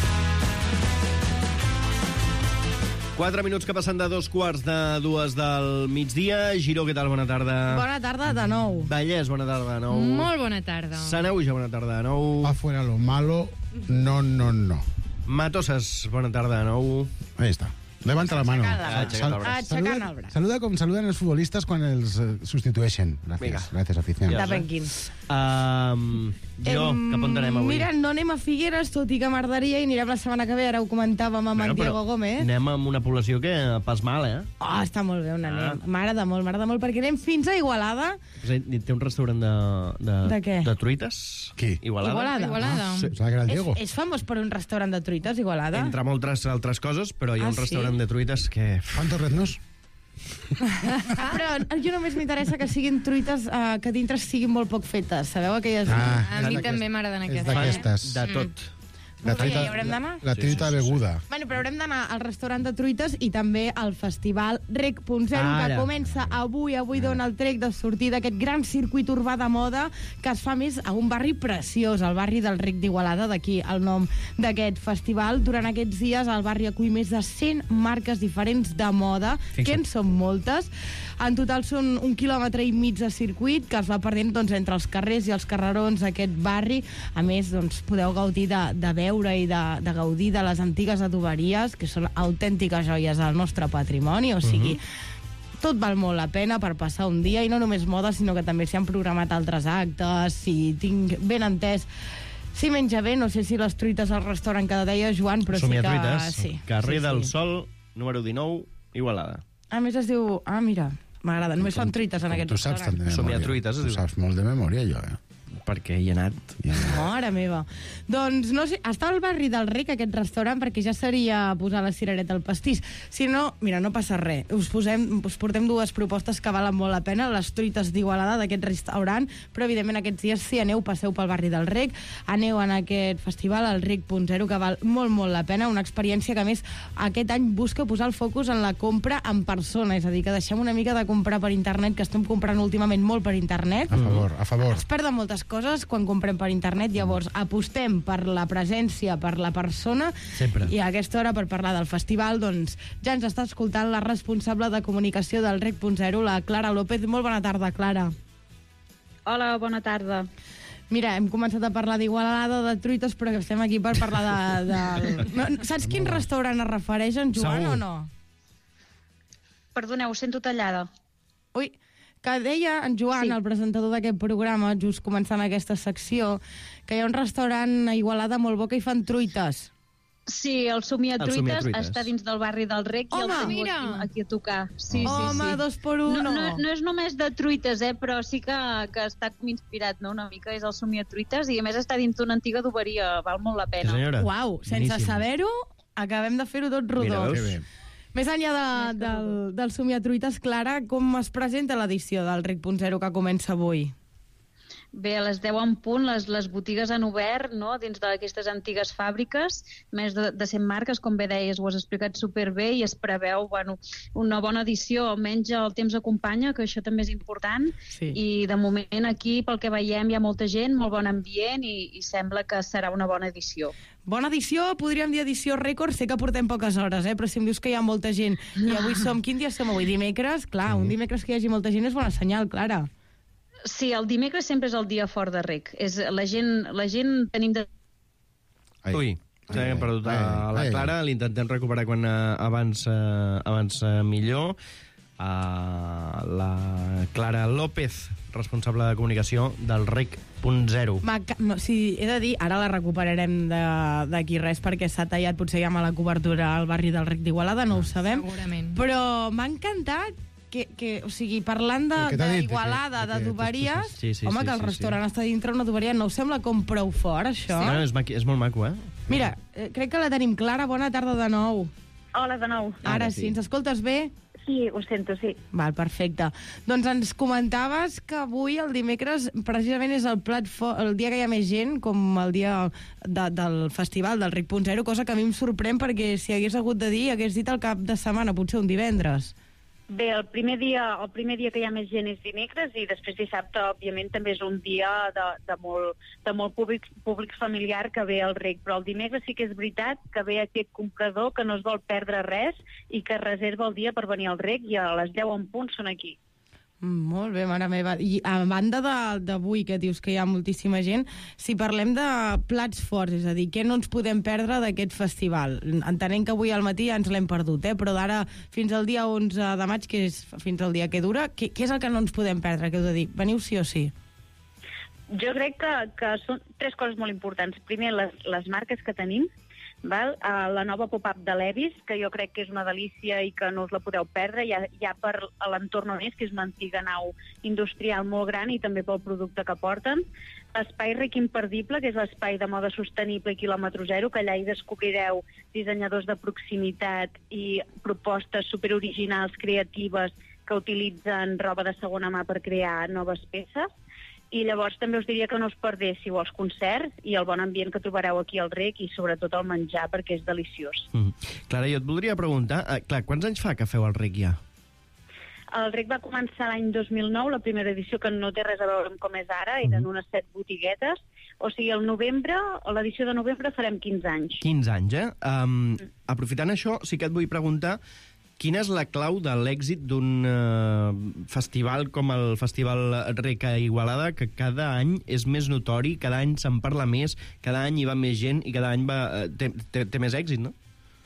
Quatre minuts que passen de dos quarts de dues del migdia. Giró, què tal? Bona tarda. Bona tarda de nou. Vallès, bona tarda de nou. Molt bona tarda. Saneuja, bona tarda de nou. Afuera lo malo, no, no, no. Matosas, bona tarda de nou. Ahí está. Levanta la mano. Aixecada. Aixecant el braç. Aixecant el braç. Saluda com saluden els futbolistes quan els eh, substitueixen. Gràcies, Vinga. gràcies, aficionats. Depèn quins. Um, jo, Em, cap on anem avui? Mira, no anem a Figueres, tot i que m'agradaria, i anirem la setmana que ve, ara ho comentàvem amb Bueno, en Diego però Gómez. Anem amb una població que pas mal, eh? Oh, està molt bé on Ah. anem. M'agrada molt, m'agrada molt, perquè anem fins a Igualada. Té un restaurant de... De, De què? De truites. Qui? Igualada. Igualada. Igualada. Sí. Pensava que era el Diego. És, és famós per un restaurant de truites, Igualada? Entre moltes altres coses, però hi ha Ah, un sí? restaurant de truites que... ¿Cuántos reznos? Però jo només m'interessa que siguin truites uh, que dintre siguin molt poc fetes. Sabeu aquelles... Ah, A mi també m'agraden és aquestes. d'aquestes. De tot. La truita, Hi haurem d'anar? la truita beguda. Bueno, però haurem d'anar al restaurant de truites i també al festival Rec punt zero, que Ara. comença avui. Avui dona el trec de sortir d'aquest gran circuit urbà de moda que es fa més a un barri preciós, el barri del Rec d'Igualada, d'aquí el nom d'aquest festival. Durant aquests dies el barri acull més de cent marques diferents de moda, Fixa't. que en són moltes. En total són un quilòmetre i mig de circuit que es va perdent doncs, entre els carrers i els carrerons d'aquest barri. A més, doncs, podeu gaudir de, de veure i de, de gaudir de les antigues adoberies, que són autèntiques joies del nostre patrimoni, o sigui... Tot val molt la pena per passar un dia, i no només moda, sinó que també s'hi han programat altres actes, si tinc ben entès. Si menja bé, no sé si les truites al restaurant que deia Joan, però sí que... Somiatruites, Sí, carrer sí, del sí. Sol, número dinou, Igualada. A més es diu... Ah, mira, m'agrada. Només fan truites en aquest Tu saps tant restaurant. de memòria. Somiatruites, es Tu diu. saps molt de memòria, jo, eh? Perquè hi he anat. Mare meva. Doncs, no sé, està al barri del Rec, aquest restaurant, perquè ja seria posar la cirereta al pastís. Si no, mira, no passa res. Us, posem, us portem dues propostes que valen molt la pena, les truites d'Igualada d'aquest restaurant, però, evidentment, aquests dies, si aneu, passeu pel barri del Rec, aneu en aquest festival, el Rec punt zero, que val molt, molt la pena, una experiència que, a més, aquest any busca posar el focus en la compra en persona, és a dir, que deixem una mica de comprar per internet, que estem comprant últimament molt per internet. A favor, a favor. Es perden moltes coses quan comprem per internet, llavors apostem per la presència, per la persona. Sempre. I a aquesta hora, per parlar del festival, doncs ja ens està escoltant la responsable de comunicació del Rec punt zero, la Clara López. Molt bona tarda, Clara. Hola, bona tarda. Mira, hem començat a parlar d'Igualada, de truites, però que estem aquí per parlar de... de... No, saps quin restaurant es refereix, en Joan, Segur. o no? Perdoneu, sento tallada. Ui, que deia en Joan, Sí. el presentador d'aquest programa, just començant aquesta secció, que hi ha un restaurant a Igualada molt bo que hi fan truites. Sí, el Somiatruites El Somiatruites. està dins del barri del Rec i el Home, tenim mira! aquí, aquí a tocar. Sí, Home, sí, sí. dos por uno. No, no, no és només de truites, eh, però sí que, que està com inspirat, no?, una mica, és el Somiatruites, i a més està dins d'una antiga adoberia, val molt la Sí, pena. senyora. Uau, sense Boníssim. saber-ho, acabem de fer-ho tot rodó. Mira, Que veus? bé. Més enllà de, del, del Somiatruites, Clara, com es presenta l'edició del Rec punt zero que comença avui? Bé, a les deu en punt les, les botigues han obert, no?, dins d'aquestes antigues fàbriques, més de, de cent marques, com bé deies, ho has explicat superbé, i es preveu, bueno, una bona edició, almenys el temps acompanya, que això també és important, Sí. i de moment aquí, pel que veiem, hi ha molta gent, molt bon ambient, i, i sembla que serà una bona edició. Bona edició, podríem dir edició rècord, sé que portem poques hores, eh? Però si em dius que hi ha molta gent, i avui som, quin dia som avui? Dimecres? Clar, un dimecres que hi hagi molta gent és bona senyal, Clara. Sí, el dimecres sempre és el dia fort de Rec. És, la, gent, la gent tenim de... Ai. Ui, ja hem perdut a Ai, la ai. Clara, l'intentem recuperar quan eh, abans, eh, abans eh, millor. Uh, la Clara López, responsable de comunicació del Rec punt zero. M'aca- No, sí, he de dir, ara la recuperarem de- d'aquí res, perquè s'ha tallat potser ja mala cobertura al barri del Rec d'Igualada, no ho sabem. Segurament. Però m'ha encantat que, que, o sigui, parlant El que t'ha dit, d'Igualada, de que- de que d'adoberies, Sí, sí, home, sí, que el sí, restaurant està dintre una adoberia, no us sembla com prou fort, això? No, és, maqui, és molt maco, eh? Mira, eh, crec que la tenim clara. Bona tarda de nou. Hola, de nou. Ara, Ara sí. sí. Ens escoltes bé? Sí, ho sento, sí. Val, perfecte. Doncs ens comentaves que avui, el dimecres, precisament és el plat fo el dia que hi ha més gent, com el dia de, del festival del Rec punt zero, cosa que a mi em sorprèn perquè si hagués hagut de dir, hagués dit el cap de setmana, potser un divendres. Bé, el primer dia el primer dia que hi ha més gent és dimecres i després dissabte, òbviament, també és un dia de, de, molt, de molt públic, públic familiar que ve al Rec, però el dimecres sí que és veritat que ve aquest comprador que no es vol perdre res i que reserva el dia per venir al Rec i a les deu en punt són aquí. Mm, molt bé, mare meva. I a banda de- d'avui, que dius que hi ha moltíssima gent, si parlem de plats forts, és a dir, què no ens podem perdre d'aquest festival? Entenent que avui al matí ja ens l'hem perdut, eh? Però d'ara fins al dia onze de maig, que és fins al dia que dura, què, què és el que no ens podem perdre? Què heu de dir? Veniu sí o sí? Jo crec que, que són tres coses molt importants. Primer, les, les marques que tenim. Val? Uh, la nova pop-up de Levis, que jo crec que és una delícia i que no us la podeu perdre, ja, ja per l'entorn on és, que és una antiga nau industrial molt gran i també pel producte que porten. L'espai Ric Imperdible, que és l'espai de moda sostenible i quilòmetre zero, que allà hi descobrireu dissenyadors de proximitat i propostes superoriginals, creatives, que utilitzen roba de segona mà per crear noves peces. I llavors també us diria que no us perdéssiu els concerts i el bon ambient que trobareu aquí al Rec i sobretot el menjar, perquè és deliciós. Mm. Clara, jo et voldria preguntar, eh, clar, quants anys fa que feu el Rec ja? El Rec va començar l'any dos mil nou, la primera edició, que no té res a veure amb com és ara, eren Mm. unes set botiguetes. O sigui, el novembre, a l'edició de novembre, farem quinze anys. quinze anys, eh? Um, aprofitant això, sí que et vull preguntar quina és la clau de l'èxit d'un uh, festival com el Festival Rec a Igualada, que cada any és més notori, cada any se'n parla més, cada any hi va més gent i cada any va, uh, té, té, té més èxit, no?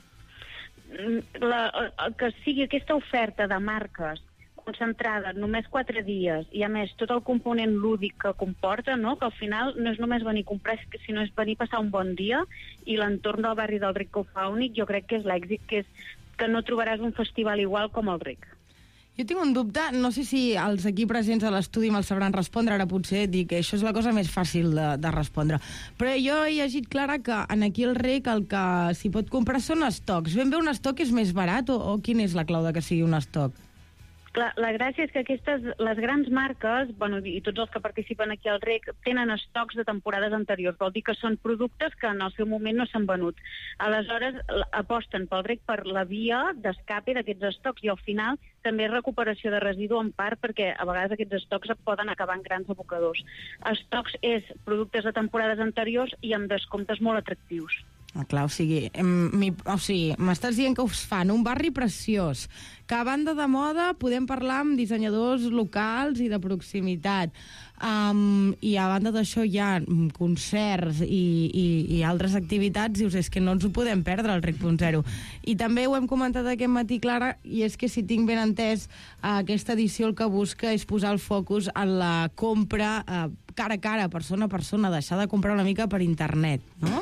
La, el que sigui aquesta oferta de marques concentrada en només quatre dies i, a més, tot el component lúdic que comporta, no? Que al final no és només venir a comprar, sinó és venir a passar un bon dia, i l'entorn del barri del Rec que ho fa únic, jo crec que és l'èxit, que és que no trobaràs un festival igual com el Rec. Jo tinc un dubte, no sé si els aquí presents a l'estudi me'l sabran respondre, ara potser dic que això és la cosa més fàcil de, de respondre. Però jo he llegit, Clara, que en aquí el Rec el que s'hi pot comprar són estocs. Ben bé un estoc és més barat o, o quina és la clau de que sigui un estoc? Clar, la gràcia és que aquestes, les grans marques, bueno, i tots els que participen aquí al Rec, tenen estocs de temporades anteriors. Vol dir que són productes que en el seu moment no s'han venut. Aleshores, aposten pel Rec per la via d'escape d'aquests estocs i al final també recuperació de residu en part, perquè a vegades aquests estocs poden acabar en grans abocadors. Estocs és productes de temporades anteriors i amb descomptes molt atractius. Ah, clar, o sigui, em, mi, o sigui, m'estàs dient que us fan un barri preciós, que a banda de moda podem parlar amb dissenyadors locals i de proximitat, um, i a banda d'això hi ha concerts i, i, i altres activitats, dius, és que no ens ho podem perdre, el Rec punt zero. I també ho hem comentat aquest matí, Clara, i és que si tinc ben entès, aquesta edició el que busca és posar el focus en la compra eh, cara a cara, persona a persona, deixar de comprar una mica per internet, no?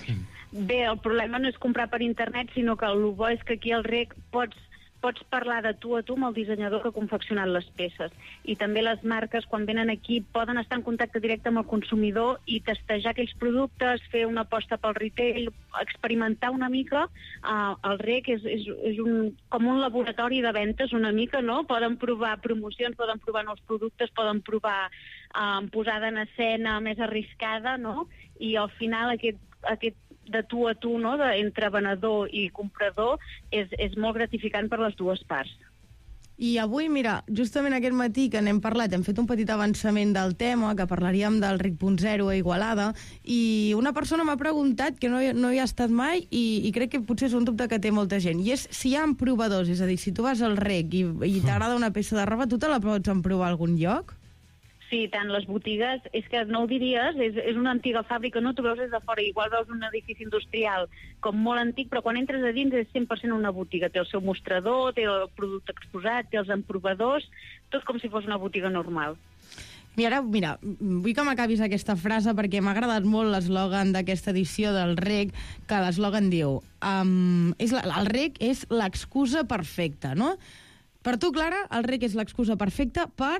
Bé, el problema no és comprar per internet, sinó que el bo és que aquí al Rec pots, pots parlar de tu a tu amb el dissenyador que ha confeccionat les peces. I també les marques, quan venen aquí, poden estar en contacte directe amb el consumidor i testejar aquells productes, fer una aposta pel retail, experimentar una mica. Uh, el Rec és, és, és un, com un laboratori de ventes una mica, no? Poden provar promocions, poden provar nous productes, poden provar uh, posada en escena més arriscada, no? I al final aquest, aquest de tu a tu, no? De, entre venedor i comprador, és, és molt gratificant per les dues parts. I avui, mira, justament aquest matí que n'hem parlat, hem fet un petit avançament del tema, que parlaríem del Rec punt zero a Igualada, i una persona m'ha preguntat, que no hi, no hi ha estat mai, i, i crec que potser és un dubte que té molta gent, i és si hi ha emprovadors, és a dir, si tu vas al Rec i, i t'agrada una peça de roba, tu te la pots emprovar a algun lloc? Sí, tant les botigues, és que no ho diries, és, és una antiga fàbrica, no? Tu veus des de fora, igual veus un edifici industrial com molt antic, però quan entres a dins és cent per cent una botiga. Té el seu mostrador, té el producte exposat, té els emprovadors, tot com si fos una botiga normal. I ara, mira, vull que m'acabis aquesta frase perquè m'ha agradat molt l'eslògan d'aquesta edició del Rec, que l'eslògan diu um, és la, el Rec és l'excusa perfecta, no? Per tu, Clara, el Rec és l'excusa perfecta per...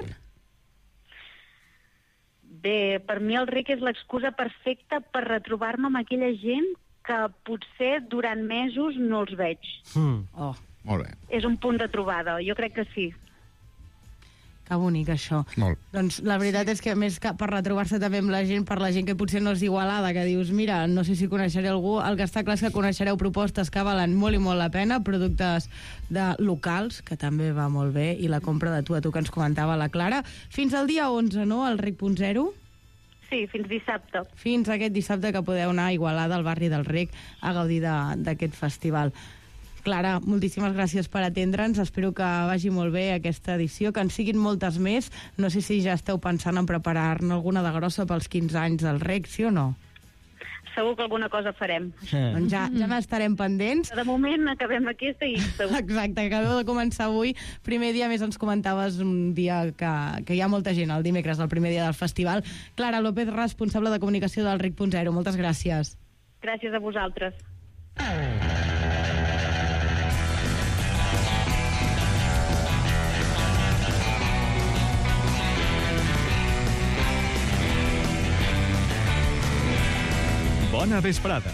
Bé, per mi el Rec és l'excusa perfecta per retrobar-me amb aquella gent que potser durant mesos no els veig. Mm. Oh. Molt bé. És un punt de trobada, jo crec que sí. Que bonic, això. Molt. Doncs la veritat és que més que per retrobar-se també amb la gent, per la gent que potser no és d'Igualada, que dius, mira, no sé si coneixeré algú, el que està clar és que coneixereu propostes que valen molt i molt la pena, productes de locals, que també va molt bé, i la compra de tu a tu que ens comentava la Clara. Fins al dia onze, no?, al Rec punt zero? Sí, fins dissabte. Fins aquest dissabte que podeu anar a Igualada, al barri del Rec, a gaudir d'aquest festival. Clara, moltíssimes gràcies per atendre'ns. Espero que vagi molt bé aquesta edició, que en siguin moltes més. No sé si ja esteu pensant en preparar-ne alguna de grossa pels quinze anys del Rec, sí o no? Segur que alguna cosa farem. Eh. Doncs ja, ja n'estarem pendents. De moment acabem aquesta i segur. Exacte, acabeu de començar avui. Primer dia, més ens comentaves un dia que, que hi ha molta gent, el dimecres, el primer dia del festival. Clara López, responsable de comunicació del Rec punt zero. Moltes gràcies. Gràcies a vosaltres. Bona vesprada.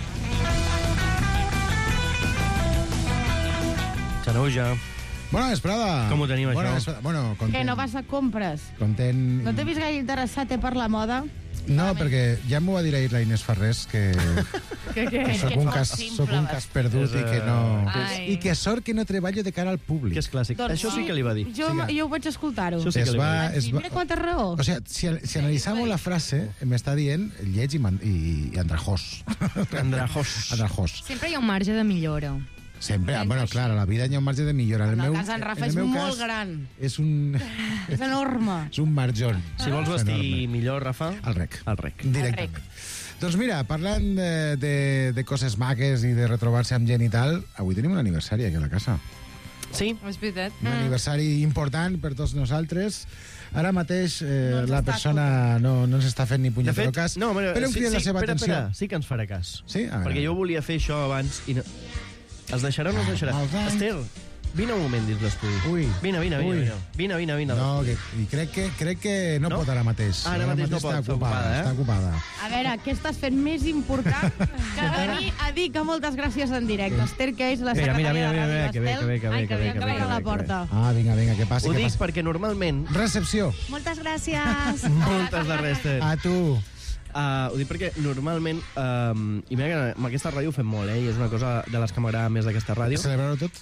Xanauja. Bona vesprada. Com ho tenim, Bona això? vesprada. Bueno, content. Que no vas a compres? Content. No t'he vist gaire interessat eh, per la moda? No, perquè ja m'ho va dir ahir la Inés Ferrés, que, Que, que, que soc que un ets cas, molt simple, soc un vas. cas perdut i que no... Ai. I que sort que no treballo de cara al públic. Que és clàssic. Doncs Això sí que li va dir. Jo, jo ho vaig escoltar-ho. Això sí que Es li va va- dir. es va- Mira quanta raó. O sea, si, si analizamos la frase, me està dient lleig i, man- i, i andrajós. Andrajós. Andrajós. Sempre hi ha un marge de millora. Sempre, ah, bueno, clar, a la vida hi ha un marge de millora. En En el meu, cas d'en Rafa en el és meu molt cas, gran. És un... És enorme. És un marjón. Si vols És vestir enorme. millor, Rafa... Al rec. Al rec. Directament. Doncs mira, parlant de, de, de coses maques i de retrobar-se amb gent i tal, avui tenim un aniversari aquí a la casa. Sí. És veritat. Un aniversari important per tots nosaltres. Ara mateix eh, No ens la està persona no, no ens està fent ni De punyetero fet, cas, no, mira, però hem sí, cridat sí, la seva espera, atenció. espera, sí que ens farà cas. Sí? A veure. Perquè jo volia fer això abans i no... Es deixarà o no es deixarà? Ah, els anys. Esther, vine un moment dins l'estudi. Ui. Vine, vine, vine. Ui. Vine, vine, vine. vine No, que, i crec que, crec que no, No? pot ara mateix. Ah, ara mateix no pot, està està ocupada, ocupada, eh? està ocupada. A veure, què estàs fent més important que venir a dir que moltes gràcies en directe? Esther, que és la Mira, secretària mira, mira, de mira, Ràdio que bé, Estel. que bé, que bé, Ai, que bé, bé, que que bé, bé, a la que bé. porta. Ah, vinga, vinga, que passi, Ho que dic passi. perquè normalment... Recepció. Moltes gràcies. Moltes de res, Esther. A tu. Uh, ho dic perquè normalment, um, i mira que amb aquesta ràdio ho fem molt, eh? I és una cosa de les que m'agrada més d'aquesta ràdio. Celebrar-ho tot?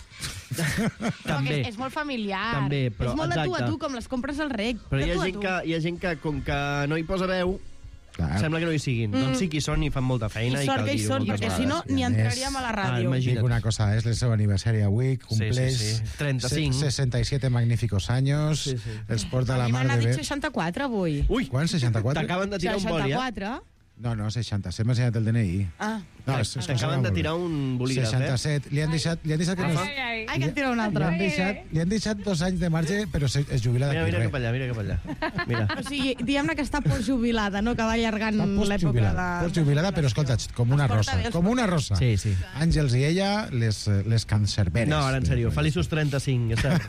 També. És, és molt familiar. També, però- és molt de tu a exacte. tu, com les compres al rec. Però De hi ha, tu a gent tu. que, hi ha gent que, com que no hi posa veu, Clar. sembla que no hi siguin. Mm. Doncs sí que hi són i fan molta feina. I sort cal que hi dir-ho són, moltes perquè si no, vegades. ni a entraríem a la Ah, ràdio. imagina't. Dic una cosa, és el seu aniversari avui, compleix sí, sí. trenta-cinc. se- sesenta y siete magníficos años, Sí, sí. els porta la A mi mar m'han de dit bé. seixanta-quatre avui. Ui, Quan, seixanta-quatre? t'acaben de tirar un boli, eh? seixanta-quatre? No, no, seixanta, se m'ha ensenyat el D N I. Ah. No, és, és T'acaben de tirar un bolígraf, eh? seixanta-set. Li han deixat, li han deixat que no... Ai, ai, ai, que en tira un Li altre. han, deixat, li han deixat dos anys de marge, però se- es jubila Mira, d'aquí mira res. cap allà, mira cap allà. Mira. O sigui, diguem-ne que està postjubilada, no? Que va allargant Està l'època postjubilada, de... postjubilada, però escolta, com una Es porta rosa, bé, es com una rosa. Sí, sí. Àngels i ella, les, les cancerberes. No, ara en sèrio, feliços trenta-cinc, és cert.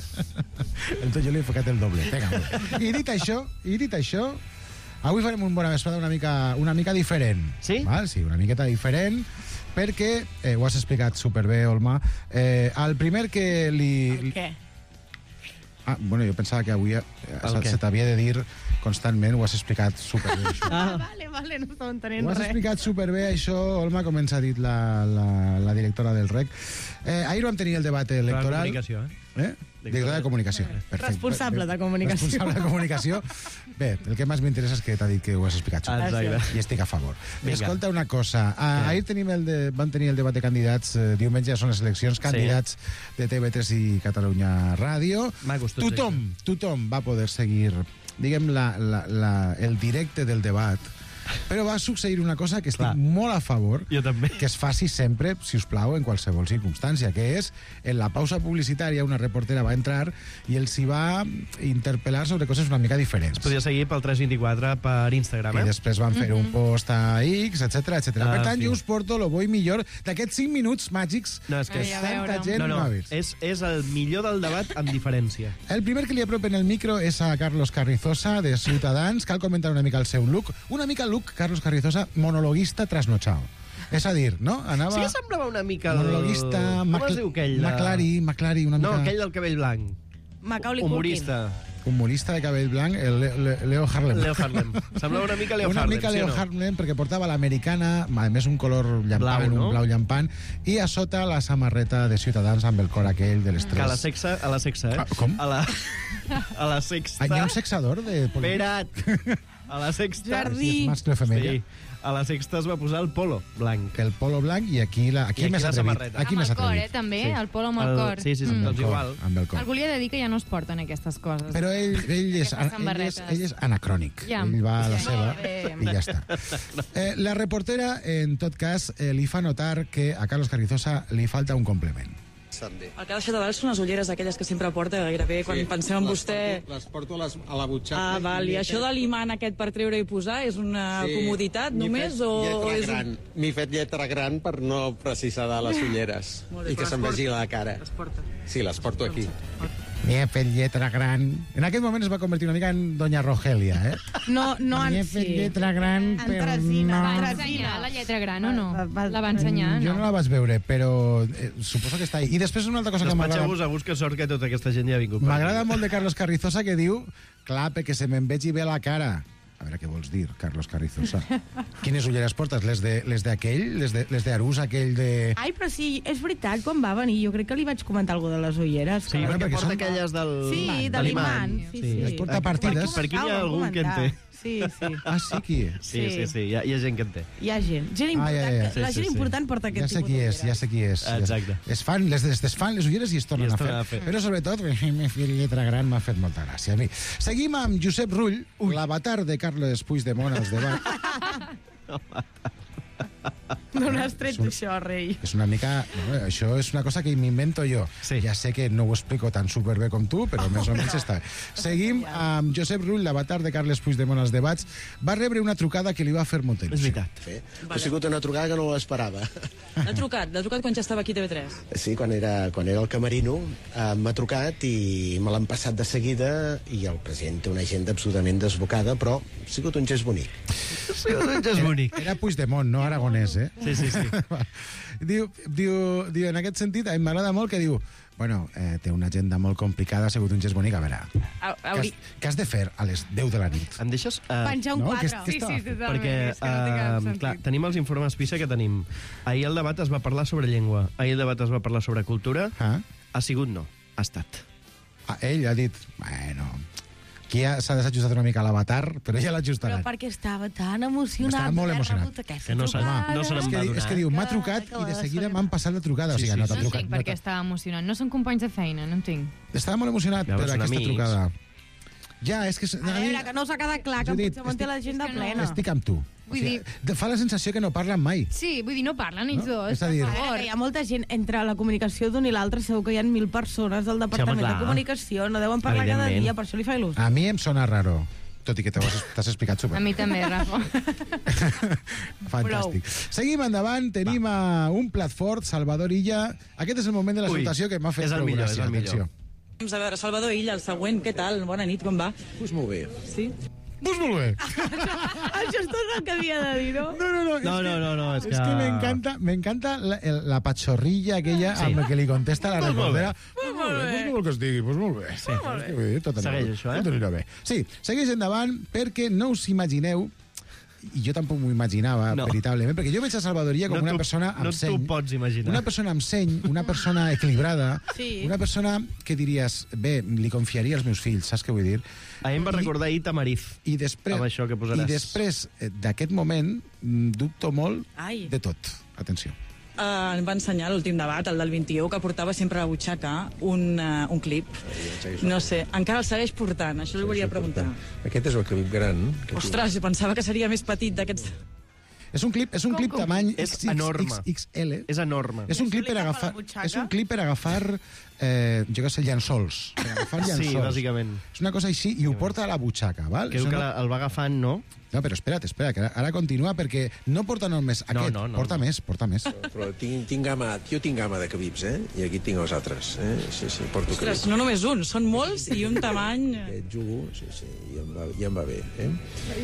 Entonces jo li he enfocat el doble. Vinga, I dit això, i dit això, avui farem un bona vesprada una mica, una mica diferent. Sí? Val? Sí, una miqueta diferent, perquè, eh, ho has explicat superbé, Olma, eh, el primer que li... Què? Ah, bueno, jo pensava que avui eh, El se, què? se t'havia de dir constantment, ho has explicat superbé, això. Ah, vale, vale, no estava entenent Ho has res. explicat superbé, això, Olma, com ens ha dit la, la, la directora del R E C. Eh, ahir vam tenir el debat electoral... Comunicació, eh? Eh? Directora de comunicació. Perfecte. Responsable de comunicació. Responsable de comunicació. Bé, el que més m'interessa és que t'ha dit que ho has explicat super. Exacte. I estic a favor. Vinga. Escolta una cosa. Ah, ahir tenim el de, vam tenir el debat de candidats. Eh, diumenge són les eleccions. Candidats de T V tres i Catalunya Ràdio. Macos tots Tothom, tothom va poder seguir, diguem, la, la, la, el directe del debat. Però va succeir una cosa que estic Clar. molt a favor Jo també. que es faci sempre, si us plau, en qualsevol circumstància, que és, en la pausa publicitària, una reportera va entrar i els hi va interpel·lar sobre coses una mica diferents. Es podia seguir pel tres vint-i-quatre per Instagram, I eh? després van fer un post a X, etcètera, etcètera. Ah, Per tant, en fi. jo us porto lo bo i millor d'aquests cinc minuts màgics No, és que... Ai, a tanta veure. gent No, no, no, ha vist. és, és el millor del debat amb diferència. El primer que li apropen el micro és a Carlos Carrizosa, de Ciutadans. Cal comentar una mica el seu look. Una mica el look, Carlos Carrizosa, monologuista trasnochao. És a dir, no? Anava... Sí que semblava una mica el... Monologuista... Com Mac- es diu aquell? de- Maclari, Maclari, una mica... No, aquell del cabell blanc. Macaulay Humorista. Humorista de cabell blanc, el Le- Le- Leo Harlem. Leo Harlem. Semblava una mica Leo una Harlem, mica sí o Leo no? Harlem, perquè portava l'americana, a més un color llampant, Blau, no? un blau llampant, i a sota la samarreta de Ciutadans amb el cor aquell de les Que a la tres. sexa, a la sexa, eh? Ah, com? A la, a la sexta... Ah, hi ha un sexador de... Espera't! A la sexta... Jardí. Si és mascle o femella. Sí. A la sexta es va posar el polo blanc. El polo blanc i aquí, la, aquí, I aquí més la atrevit. samarreta. Aquí Amb més el cor, atrevit. eh, també, Sí. el polo amb el, El- cor. sí, sí, sí, Mm. doncs igual. Amb el cor. Algú li ha de dir que ja no es porten aquestes coses. Però ell, ell, és, Aquestes ell, és, samarretes. ell és anacrònic. Ja. Ell va a la Sí. seva Molt bé. i ja està. Eh, la reportera, en tot cas, eh, li fa notar que a Carlos Carrizosa li falta un complement. També. El que ha deixat de dalt són les ulleres aquelles que sempre porta gairebé quan Sí, pensem en les vostè. Porto, les porto a, les, a la butxaca. Ah, val. I això de l'imant aquest per treure i posar és una Sí, comoditat m'he només? fet O lletra és un... gran. M'he fet lletra gran per no precisar de les ulleres Molt bé, i que però se'm les vegi porta. la cara. Les porta. Sí, les porto aquí. M'hi he fet lletra gran. En aquest moment es va convertir una mica en Doña Rogelia, eh? No, no M'hi he en fet sí. lletra gran, En però Tresina, no... Va ensenyar la lletra gran o no? La va ensenyar, Jo no? no la vaig veure, però eh, suposo que està ahí. I després una altra cosa que m'agrada... Despatxeu-vos a gust, que sort que tota aquesta gent ja ha vingut. per M'agrada aquí. molt de Carlos Carrizosa, que diu, clar, perquè se me'n vegi bé la cara. A veure què vols dir, Carlos Carrizosa. Quines ulleres portes? Les de les d'aquell? Les de, les d'Arús, aquell de... Ai, però sí, és veritat, quan va venir, jo crec que li vaig comentar alguna de les ulleres. Sí, que- perquè porta són- aquelles del... Sí, de l'imant. Sí, sí. Es porta partides. Per aquí hi ha Ah, ho algun que en té. comentar. Sí, sí. Ah, sí, qui és? Sí, sí, sí, hi ha, hi ha gent que en té. Hi ha gent. Gent Ah, important. ja, ja. que- La Sí, gent sí, sí. important porta Ja aquest sé tipus qui és, d'ulleres. ja sé qui és. Exacte. Es fan, les, es desfan les ulleres i es tornen, I es a, tornen fer. a fer. Però sobretot, m'he fet lletra gran, m'ha fet molta gràcia a mi. Seguim amb Josep Rull, l'avatar de Carles Puigdemont als debats. D'on has tret això, rei? És una mica... No, això és una cosa que m'invento jo. Sí. Ja sé que no ho explico tan superbé com tu, però més o menys està. Seguim amb Josep Rull, l'avatar de Carles Puigdemont als debats. Va rebre una trucada que li va fer molta il·lusió. És veritat. Sí. Ha sigut una trucada que no l'esperava. L'ha trucat, l'ha trucat quan ja estava aquí a T V tres. Sí, quan era, quan era al Camerino eh, m'ha trucat i me l'han passat de seguida i el president té una agenda absolutament desbocada, però ha sigut un gest bonic. Sí, és bonic. Era Puigdemont, no Aragonès, eh? Sí, sí, sí. diu, diu, diu, en aquest sentit, a mi m'agrada molt que diu bueno, eh, té una agenda molt complicada, ha sigut un gest bonic, a veure, Au- què hauri- has, què has de fer a les deu de la nit? Em deixes... Uh, Penjar un no, quatre. que- que estava fent? perquè uh, clar, tenim els informes PISA que tenim. Ahir el debat es va parlar sobre llengua, ahir el debat es va parlar sobre cultura, Ah? ha sigut no, ha estat. Ah, ell ha dit, bueno, aquí ja s'ha desajustat una mica l'avatar, però ja Però l'ajustaran. perquè estava tan emocionat. Estava molt d'haver emocionat. rebut aquesta Que no se- trucada. no se n'en És que, va di- és donar. que diu, m'ha trucat i de seguida m'han passat la trucada. Sí, o sigui, sí, no sí. t'ha No trucat. entenc no per què t'ha- estava emocionant. No són companys de feina, no entenc. Estava molt emocionat Ja, per són aquesta amics. trucada. Ja, és que... A veure, que no us ha quedat clar, que Judit, Puigdemont té l'agenda és que no. plena. Estic amb tu. Vull o sigui, dir- de- fa la sensació que no parlen mai. Sí, vull dir, no parlen ells No? dos. És a dir- per A veure, favor. que hi ha molta gent entre la comunicació d'un i l'altre, segur que hi ha mil persones del Departament clar. de Comunicació, no deuen parlar cada Evidentment. dia, per això li fa il·lusió. A mi em sona raro, tot i que t'ho has- t'has explicat super. A mi també, Rafa. Fantàstic. Seguim endavant, tenim a un plat fort, Salvador Illa. Aquest és el moment de la Ui, salutació que m'ha fet és el prou millor, gràcia. és el millor. Atenció. A veure, Salvador Illa, el següent, què tal? Bona nit, com va? Pues molt bé. Sí? Pues molt bé. Això és tot el que havia de dir, no? No, no, no. No, no, no, no, és Es que... que me encanta, me encanta la, el- la patxorrilla aquella Sí. amb la que li contesta la Pues molt reportera. bé. Pues molt bé. Pues molt que es digui, pues molt bé. Sí. Vull dir, tot anirà Segueix bé. això, eh? Tot anirà bé. Sí, segueix endavant perquè no us imagineu, i jo tampoc m'ho imaginava, No. veritablement, perquè jo veig a Salvadoria com No una t'ho- persona amb no seny. t'ho pots imaginar. Una persona amb seny, una persona equilibrada, Sí. una persona que diries, bé, li confiaria als meus fills, saps què vull dir? A mi em va recordar ahir Tamariz. I després, Amb això que posaràs. I després eh, d'aquest moment, mm, dubto molt Ai. de tot. Atenció. Uh, em va ensenyar l'últim debat, el del vint-i-u, que portava sempre a la butxaca un, uh, un clip. No sé, encara el segueix portant, això li volia preguntar. Aquest és el clip gran. Que Ostres, jo pensava que seria més petit d'aquests... És un clip, és un clip tamany És X X enorme. X L. És enorme. És un clip per agafar, és un clip per agafar eh, jo què sé, llençols. Per agafar llençols. Sí, bàsicament. És una cosa així i ho porta a la butxaca, val? Que diu Això que no... la- el va agafant, no? No, però espera't, espera, que ara, ara continua perquè no porta només No, aquest, no, no, porta no. més, porta més. Però tinc, tinc gama, jo tinc gama de cabibs, eh? I aquí tinc els altres, eh? Sí, sí, porto Ostres, cabibs. no només un, són molts i un tamany... Aquest jugo, sí, sí, i em va, i em va bé, eh?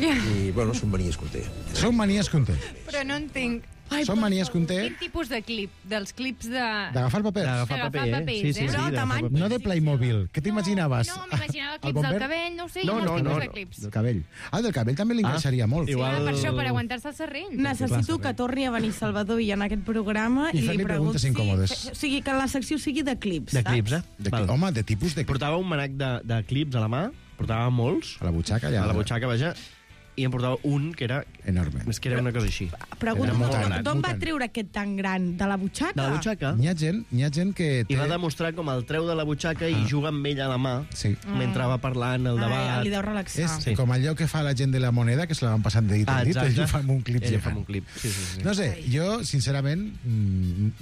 I, bueno, són manies que ho té. Són manies que un té. Però no entenc. Són manies que un té Quin tipus de clip? Dels clips de... d'agafar papers. D'agafar D'agafar paper, eh? papers, Sí, sí, eh? sí, Però d'agafar tamany- paper. No de Playmobil. Què t'imaginaves? No, m''imaginava El clips bomber? del cabell, no ho sé, hi ha No, molts no, tipus no, de no. clips. Del cabell. Ah, del cabell també li encaixaria molt. igual- Ah, per això, per aguantar-se el serrell. Necessito que torni a venir Salvador i en aquest programa I i, fer-li li preguntes pregunti... incòmodes. O sigui, que la secció sigui de clips, De saps? clips, eh? De, Val. home, de tipus de... Portava un manac de, de clips a la mà, portava molts, A la butxaca ja... a la butxaca, vaja, i em portava un que era... Enorme. És que era una cosa així. Pregunto, Era mutant, d'on d'on va mutant. treure aquest tan gran? De la butxaca? De la butxaca, N'hi ha gent, n'hi ha gent que té... i va demostrar com el treu de la butxaca i juga amb ell a la mà, Sí. mentre va parlant el Ai, debat. li deu relaxar. És Sí. com allò que fa la gent de la moneda, que se la van passant de dit Ah, en dit, exacte. ell ho fa amb un clip Ell ho fa gegant. amb un clip, sí, sí, sí. No sé, jo, sincerament, mm,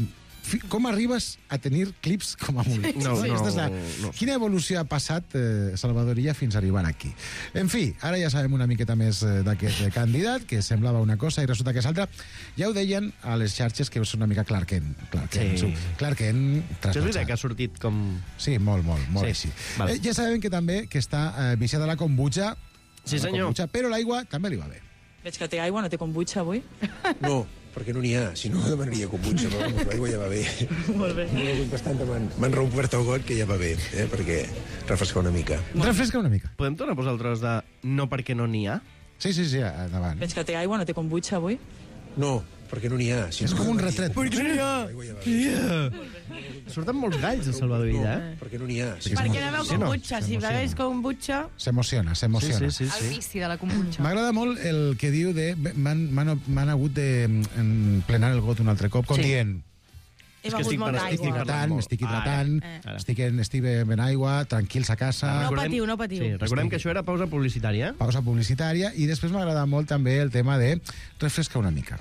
fi- com arribes a tenir clips com a músic? No, no, Aquesta és la- no sé. Quina evolució ha passat eh, Salvador Illa fins a arribar aquí? En fi, ara ja sabem una miqueta més eh, d'aquest eh, candidat, que semblava una cosa i resulta que és altra. Ja ho deien a les xarxes que és una mica Clark Kent. Clark Kent, Sí. sí. Clark Kent És trasnochat. veritat que ha sortit com... Sí, molt, molt, molt Sí, així. vale. Eh, ja sabem que també que està eh, viciada a la kombucha, Sí, a la senyor. kombucha, però l'aigua també li va bé. Veig que té aigua, no té kombucha avui? No, perquè no n'hi ha. Si no, demanaria kombucha, però vamos, l'aigua ja va bé. Molt bé. M'he begut bastant, m'han m'han reobert el got, que ja va bé, eh, perquè refresca una mica. Refresca una mica. Podem tornar a posar el tros de no perquè no n'hi ha? Sí, sí, sí, endavant. Veig que té aigua, no té kombucha avui? No, perquè no n'hi ha. Si És no, com un demanaria retret. kombucha. Perquè no n'hi ha. L'aigua ja va bé. Surten molts galls, a Salvador Illa, eh? Perquè no n'hi ha. Si Perquè no veu Sí, no, kombucha. Si s'emociona. begués kombucha... S'emociona, s'emociona. Sí, sí, sí. El vici de la kombucha. M'agrada molt el que diu de... M'han m'han- m'han hagut de mm, plenar el got un altre cop, com Sí. dient... He És que begut estic molta per- Estic aigua. hidratant, m'estic hidratant, Ara. Ara. estic, en, estic bevent aigua, tranquils a casa... No Recordem- patiu, no patiu. Sí, recordem que això era pausa publicitària. Pausa publicitària, i després m'agrada molt també el tema de refresca una mica.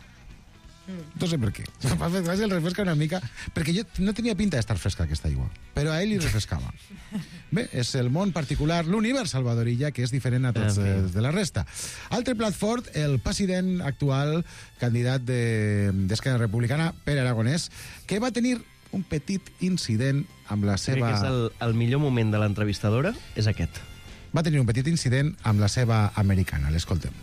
Mm. No sé per què. M'ha fet gràcia el refresca una mica, perquè jo no tenia pinta d'estar fresca aquesta aigua, però a ell li refrescava. Bé, és el món particular, l'univers Salvador Illa, que és diferent a tots En fi. eh, de la resta. Altre plat fort, el president actual, candidat de- d'Esquerra Republicana, Pere Aragonès, que va tenir un petit incident amb la Crec seva... que és el, el millor moment de l'entrevistadora, és aquest. Va tenir un petit incident amb la seva americana. L'escoltem.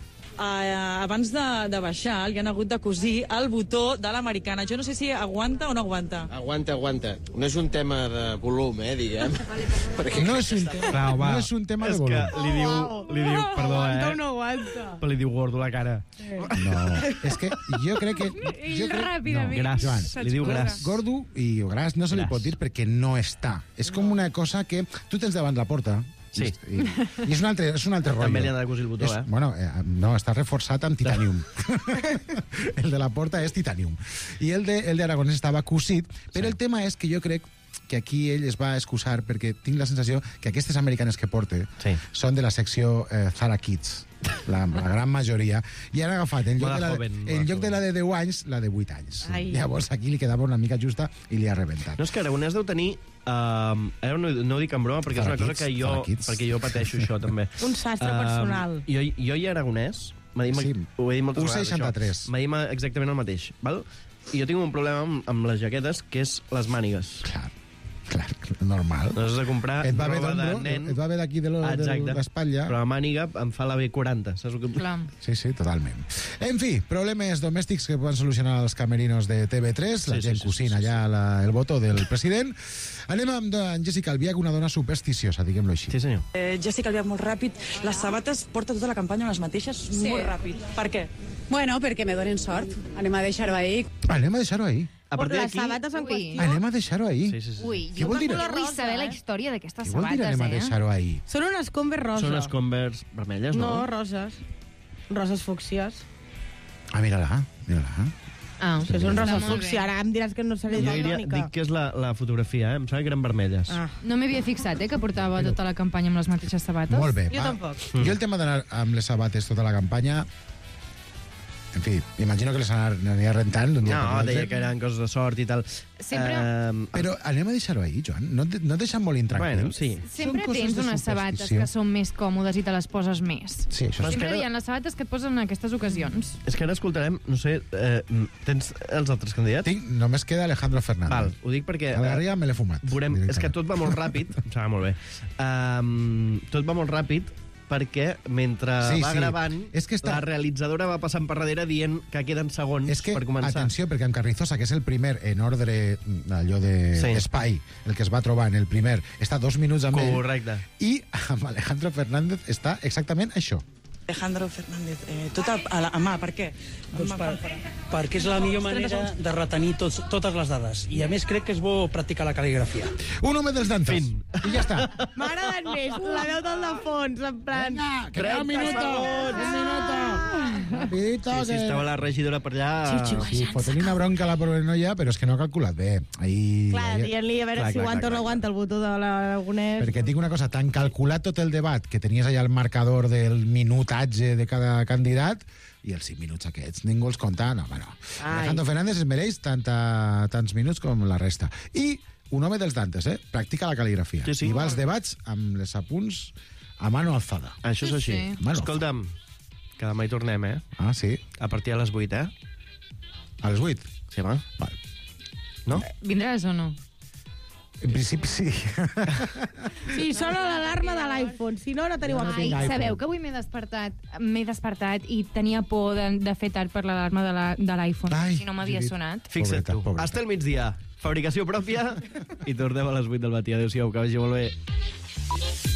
Uh, abans de, de baixar, li han hagut de cosir el botó de l'americana. Jo no sé si aguanta o no aguanta. Aguanta, aguanta. No és un tema de volum, eh, diguem. Perquè No és un tema, Clar, home, no és un tema de és volum. que li diu, li diu perdó, Aguanta o eh? no aguanta? Però li diu gordo a la cara. No, és que jo crec que... I Jo crec, ràpidament. Gras, Joan, li diu gras. gordo i gras no se li Gras. pot dir perquè no està. És com una cosa que tu tens davant la porta. Sí. I, i és un altre, és un altre rotllo. També li han de cosir el botó, és, eh? Bueno, eh, no, està reforçat amb titanium. El de la porta és titanium. I el de, el de Aragonès estava cosit, però sí. El tema és que jo crec que aquí ell es va excusar perquè tinc la sensació que aquestes americanes que porte Sí. són de la secció eh, Zara Kids, la, la gran majoria, i han agafat en lloc, Moda de la, joven, moda en lloc de joven. la de deu anys, la de vuit anys. Ai. Llavors aquí li quedava una mica justa i li ha rebentat. No, és que Aragonès deu tenir... Uh, ara no, no ho dic en broma, perquè és una cosa que jo, Faraquits. perquè jo pateixo això, també. Un sastre Um, personal. Jo, jo i Aragonès, m'ha dit, Sí. ho he dit moltes U vegades, seixanta-tres. això. M'ha dit exactament el mateix, val? I jo tinc un problema amb, amb les jaquetes, que és les mànigues. Clar, clar, normal. No has de comprar Et va bé roba de d'ombro, nen. et va bé d'aquí de lo- de Exacte. l'espatlla. Però la màniga em fa la B quaranta, saps el que... Clar. Sí, sí, totalment. En fi, problemes domèstics que poden solucionar els camerinos de T V tres, la Sí, sí, gent sí, cocina sí, sí, allà la, el botó del president. Anem amb en Jessica Albiach, una dona supersticiosa, diguem-lo així. Sí, senyor. Eh, Jessica Albiach, molt ràpid. Les sabates porta tota la campanya amb les mateixes, Sí. molt ràpid. Per què? Bueno, perquè me donen sort. Anem a deixar-ho ahí. Anem a deixar-ho ahí. A partir Les d'aquí... sabates en Ui. qüestió Anem a deixar-ho ahí. Sí, sí, sí. Ui, Què vol dir? jo vull rosa, saber la eh? història d'aquestes Què vol dir sabates, anem a eh? deixar-ho ahí? Són unes Converse rosa. Són les Converse vermelles, no? No, roses. Roses fúcsies. Ah, mira-la, mira-la. Ah, Que són està roses molt fúcsia. bé. Ara em diràs que no seré Jo diria, daltònica. dic que és la, la fotografia, eh? Em sembla que eren vermelles. Ah. No m'hi havia fixat, eh, que portava tota la campanya amb les mateixes sabates. Molt bé. Jo va. tampoc. Jo el tema d'anar amb les sabates tota la campanya... En fi, imagino que les anar- aniria rentant d'un dia per No, l'altre. deia que eren coses de sort i tal. Sempre- Eh, Però anem a deixar-ho ahí, Joan. No, et- no et deixen molt intractil. Bueno, sí. Sempre Són coses tens de unes sabates superstició. que són més còmodes i te les poses més. Sí, això és... Sempre hi ha les sabates que et posen en aquestes ocasions. És que ara escoltarem, no sé, eh, tens els altres candidats? Tinc, només queda Alejandro Fernández. Val, ho dic perquè... El eh, Garriga me l'he fumat. Veurem, és que tot va molt ràpid, em sembla molt bé. Um, tot va molt ràpid perquè mentre Sí, va sí. gravant, És que està- la realitzadora va passant per darrere dient que queden segons És que, per començar. atenció, perquè amb Carrizosa, que és el primer en ordre allò de Sí. espai, el que es va trobar en el primer, està dos minuts amb ell. Correcte. I amb Alejandro Fernández està exactament això. Alejandro Fernández, eh, tot a, a la a mà, per què? Doncs per, perquè és la millor manera de retenir tots, totes les dades. I a més crec que és bo practicar la cal·ligrafia. Un home dels dantes. Fin. I ja està. M'ha agradat més la veu del de fons, en plan... Vinga, que queda un minuto. Un minuto. rapidito. Sí, sí, estava la regidora per allà... Sí, sí, fotent-li una bronca a la pobra noia, però és que no ha calculat bé. Ahí, Clar, dient-li a veure Clar, si clar, aguanta clar, o no aguanta el botó de l'Aragonès. Perquè et dic una cosa, tan calculat tot el debat que tenies allà el marcador del minutatge de cada candidat i els cinc minuts aquests, ningú els compta. No, bueno. Alejandro Fernández es mereix tanta, tants minuts com la resta. I un home dels Dantes, eh? Practica la cal·ligrafia. Sí, sí. I va als debats amb les apunts a mano alzada. Això és així. Sí. Mano Escolta'm, que demà hi tornem, eh? Ah, sí? A partir de les vuit, eh? A les vuit? Sí, va. Val. No? Vindràs o no? En principi sí. Sí, sona l'alarma de l'iPhone. Si no, no teniu Ai, accés. sabeu que avui m'he despertat m'he despertat i tenia por de, de fer tard per l'alarma de la- de l'iPhone. Si no m'havia sonat. Fixa't tu. Hasta el migdia. Fabricació pròpia i tornem a les vuit del matí. Adéu-siau, que vagi molt bé.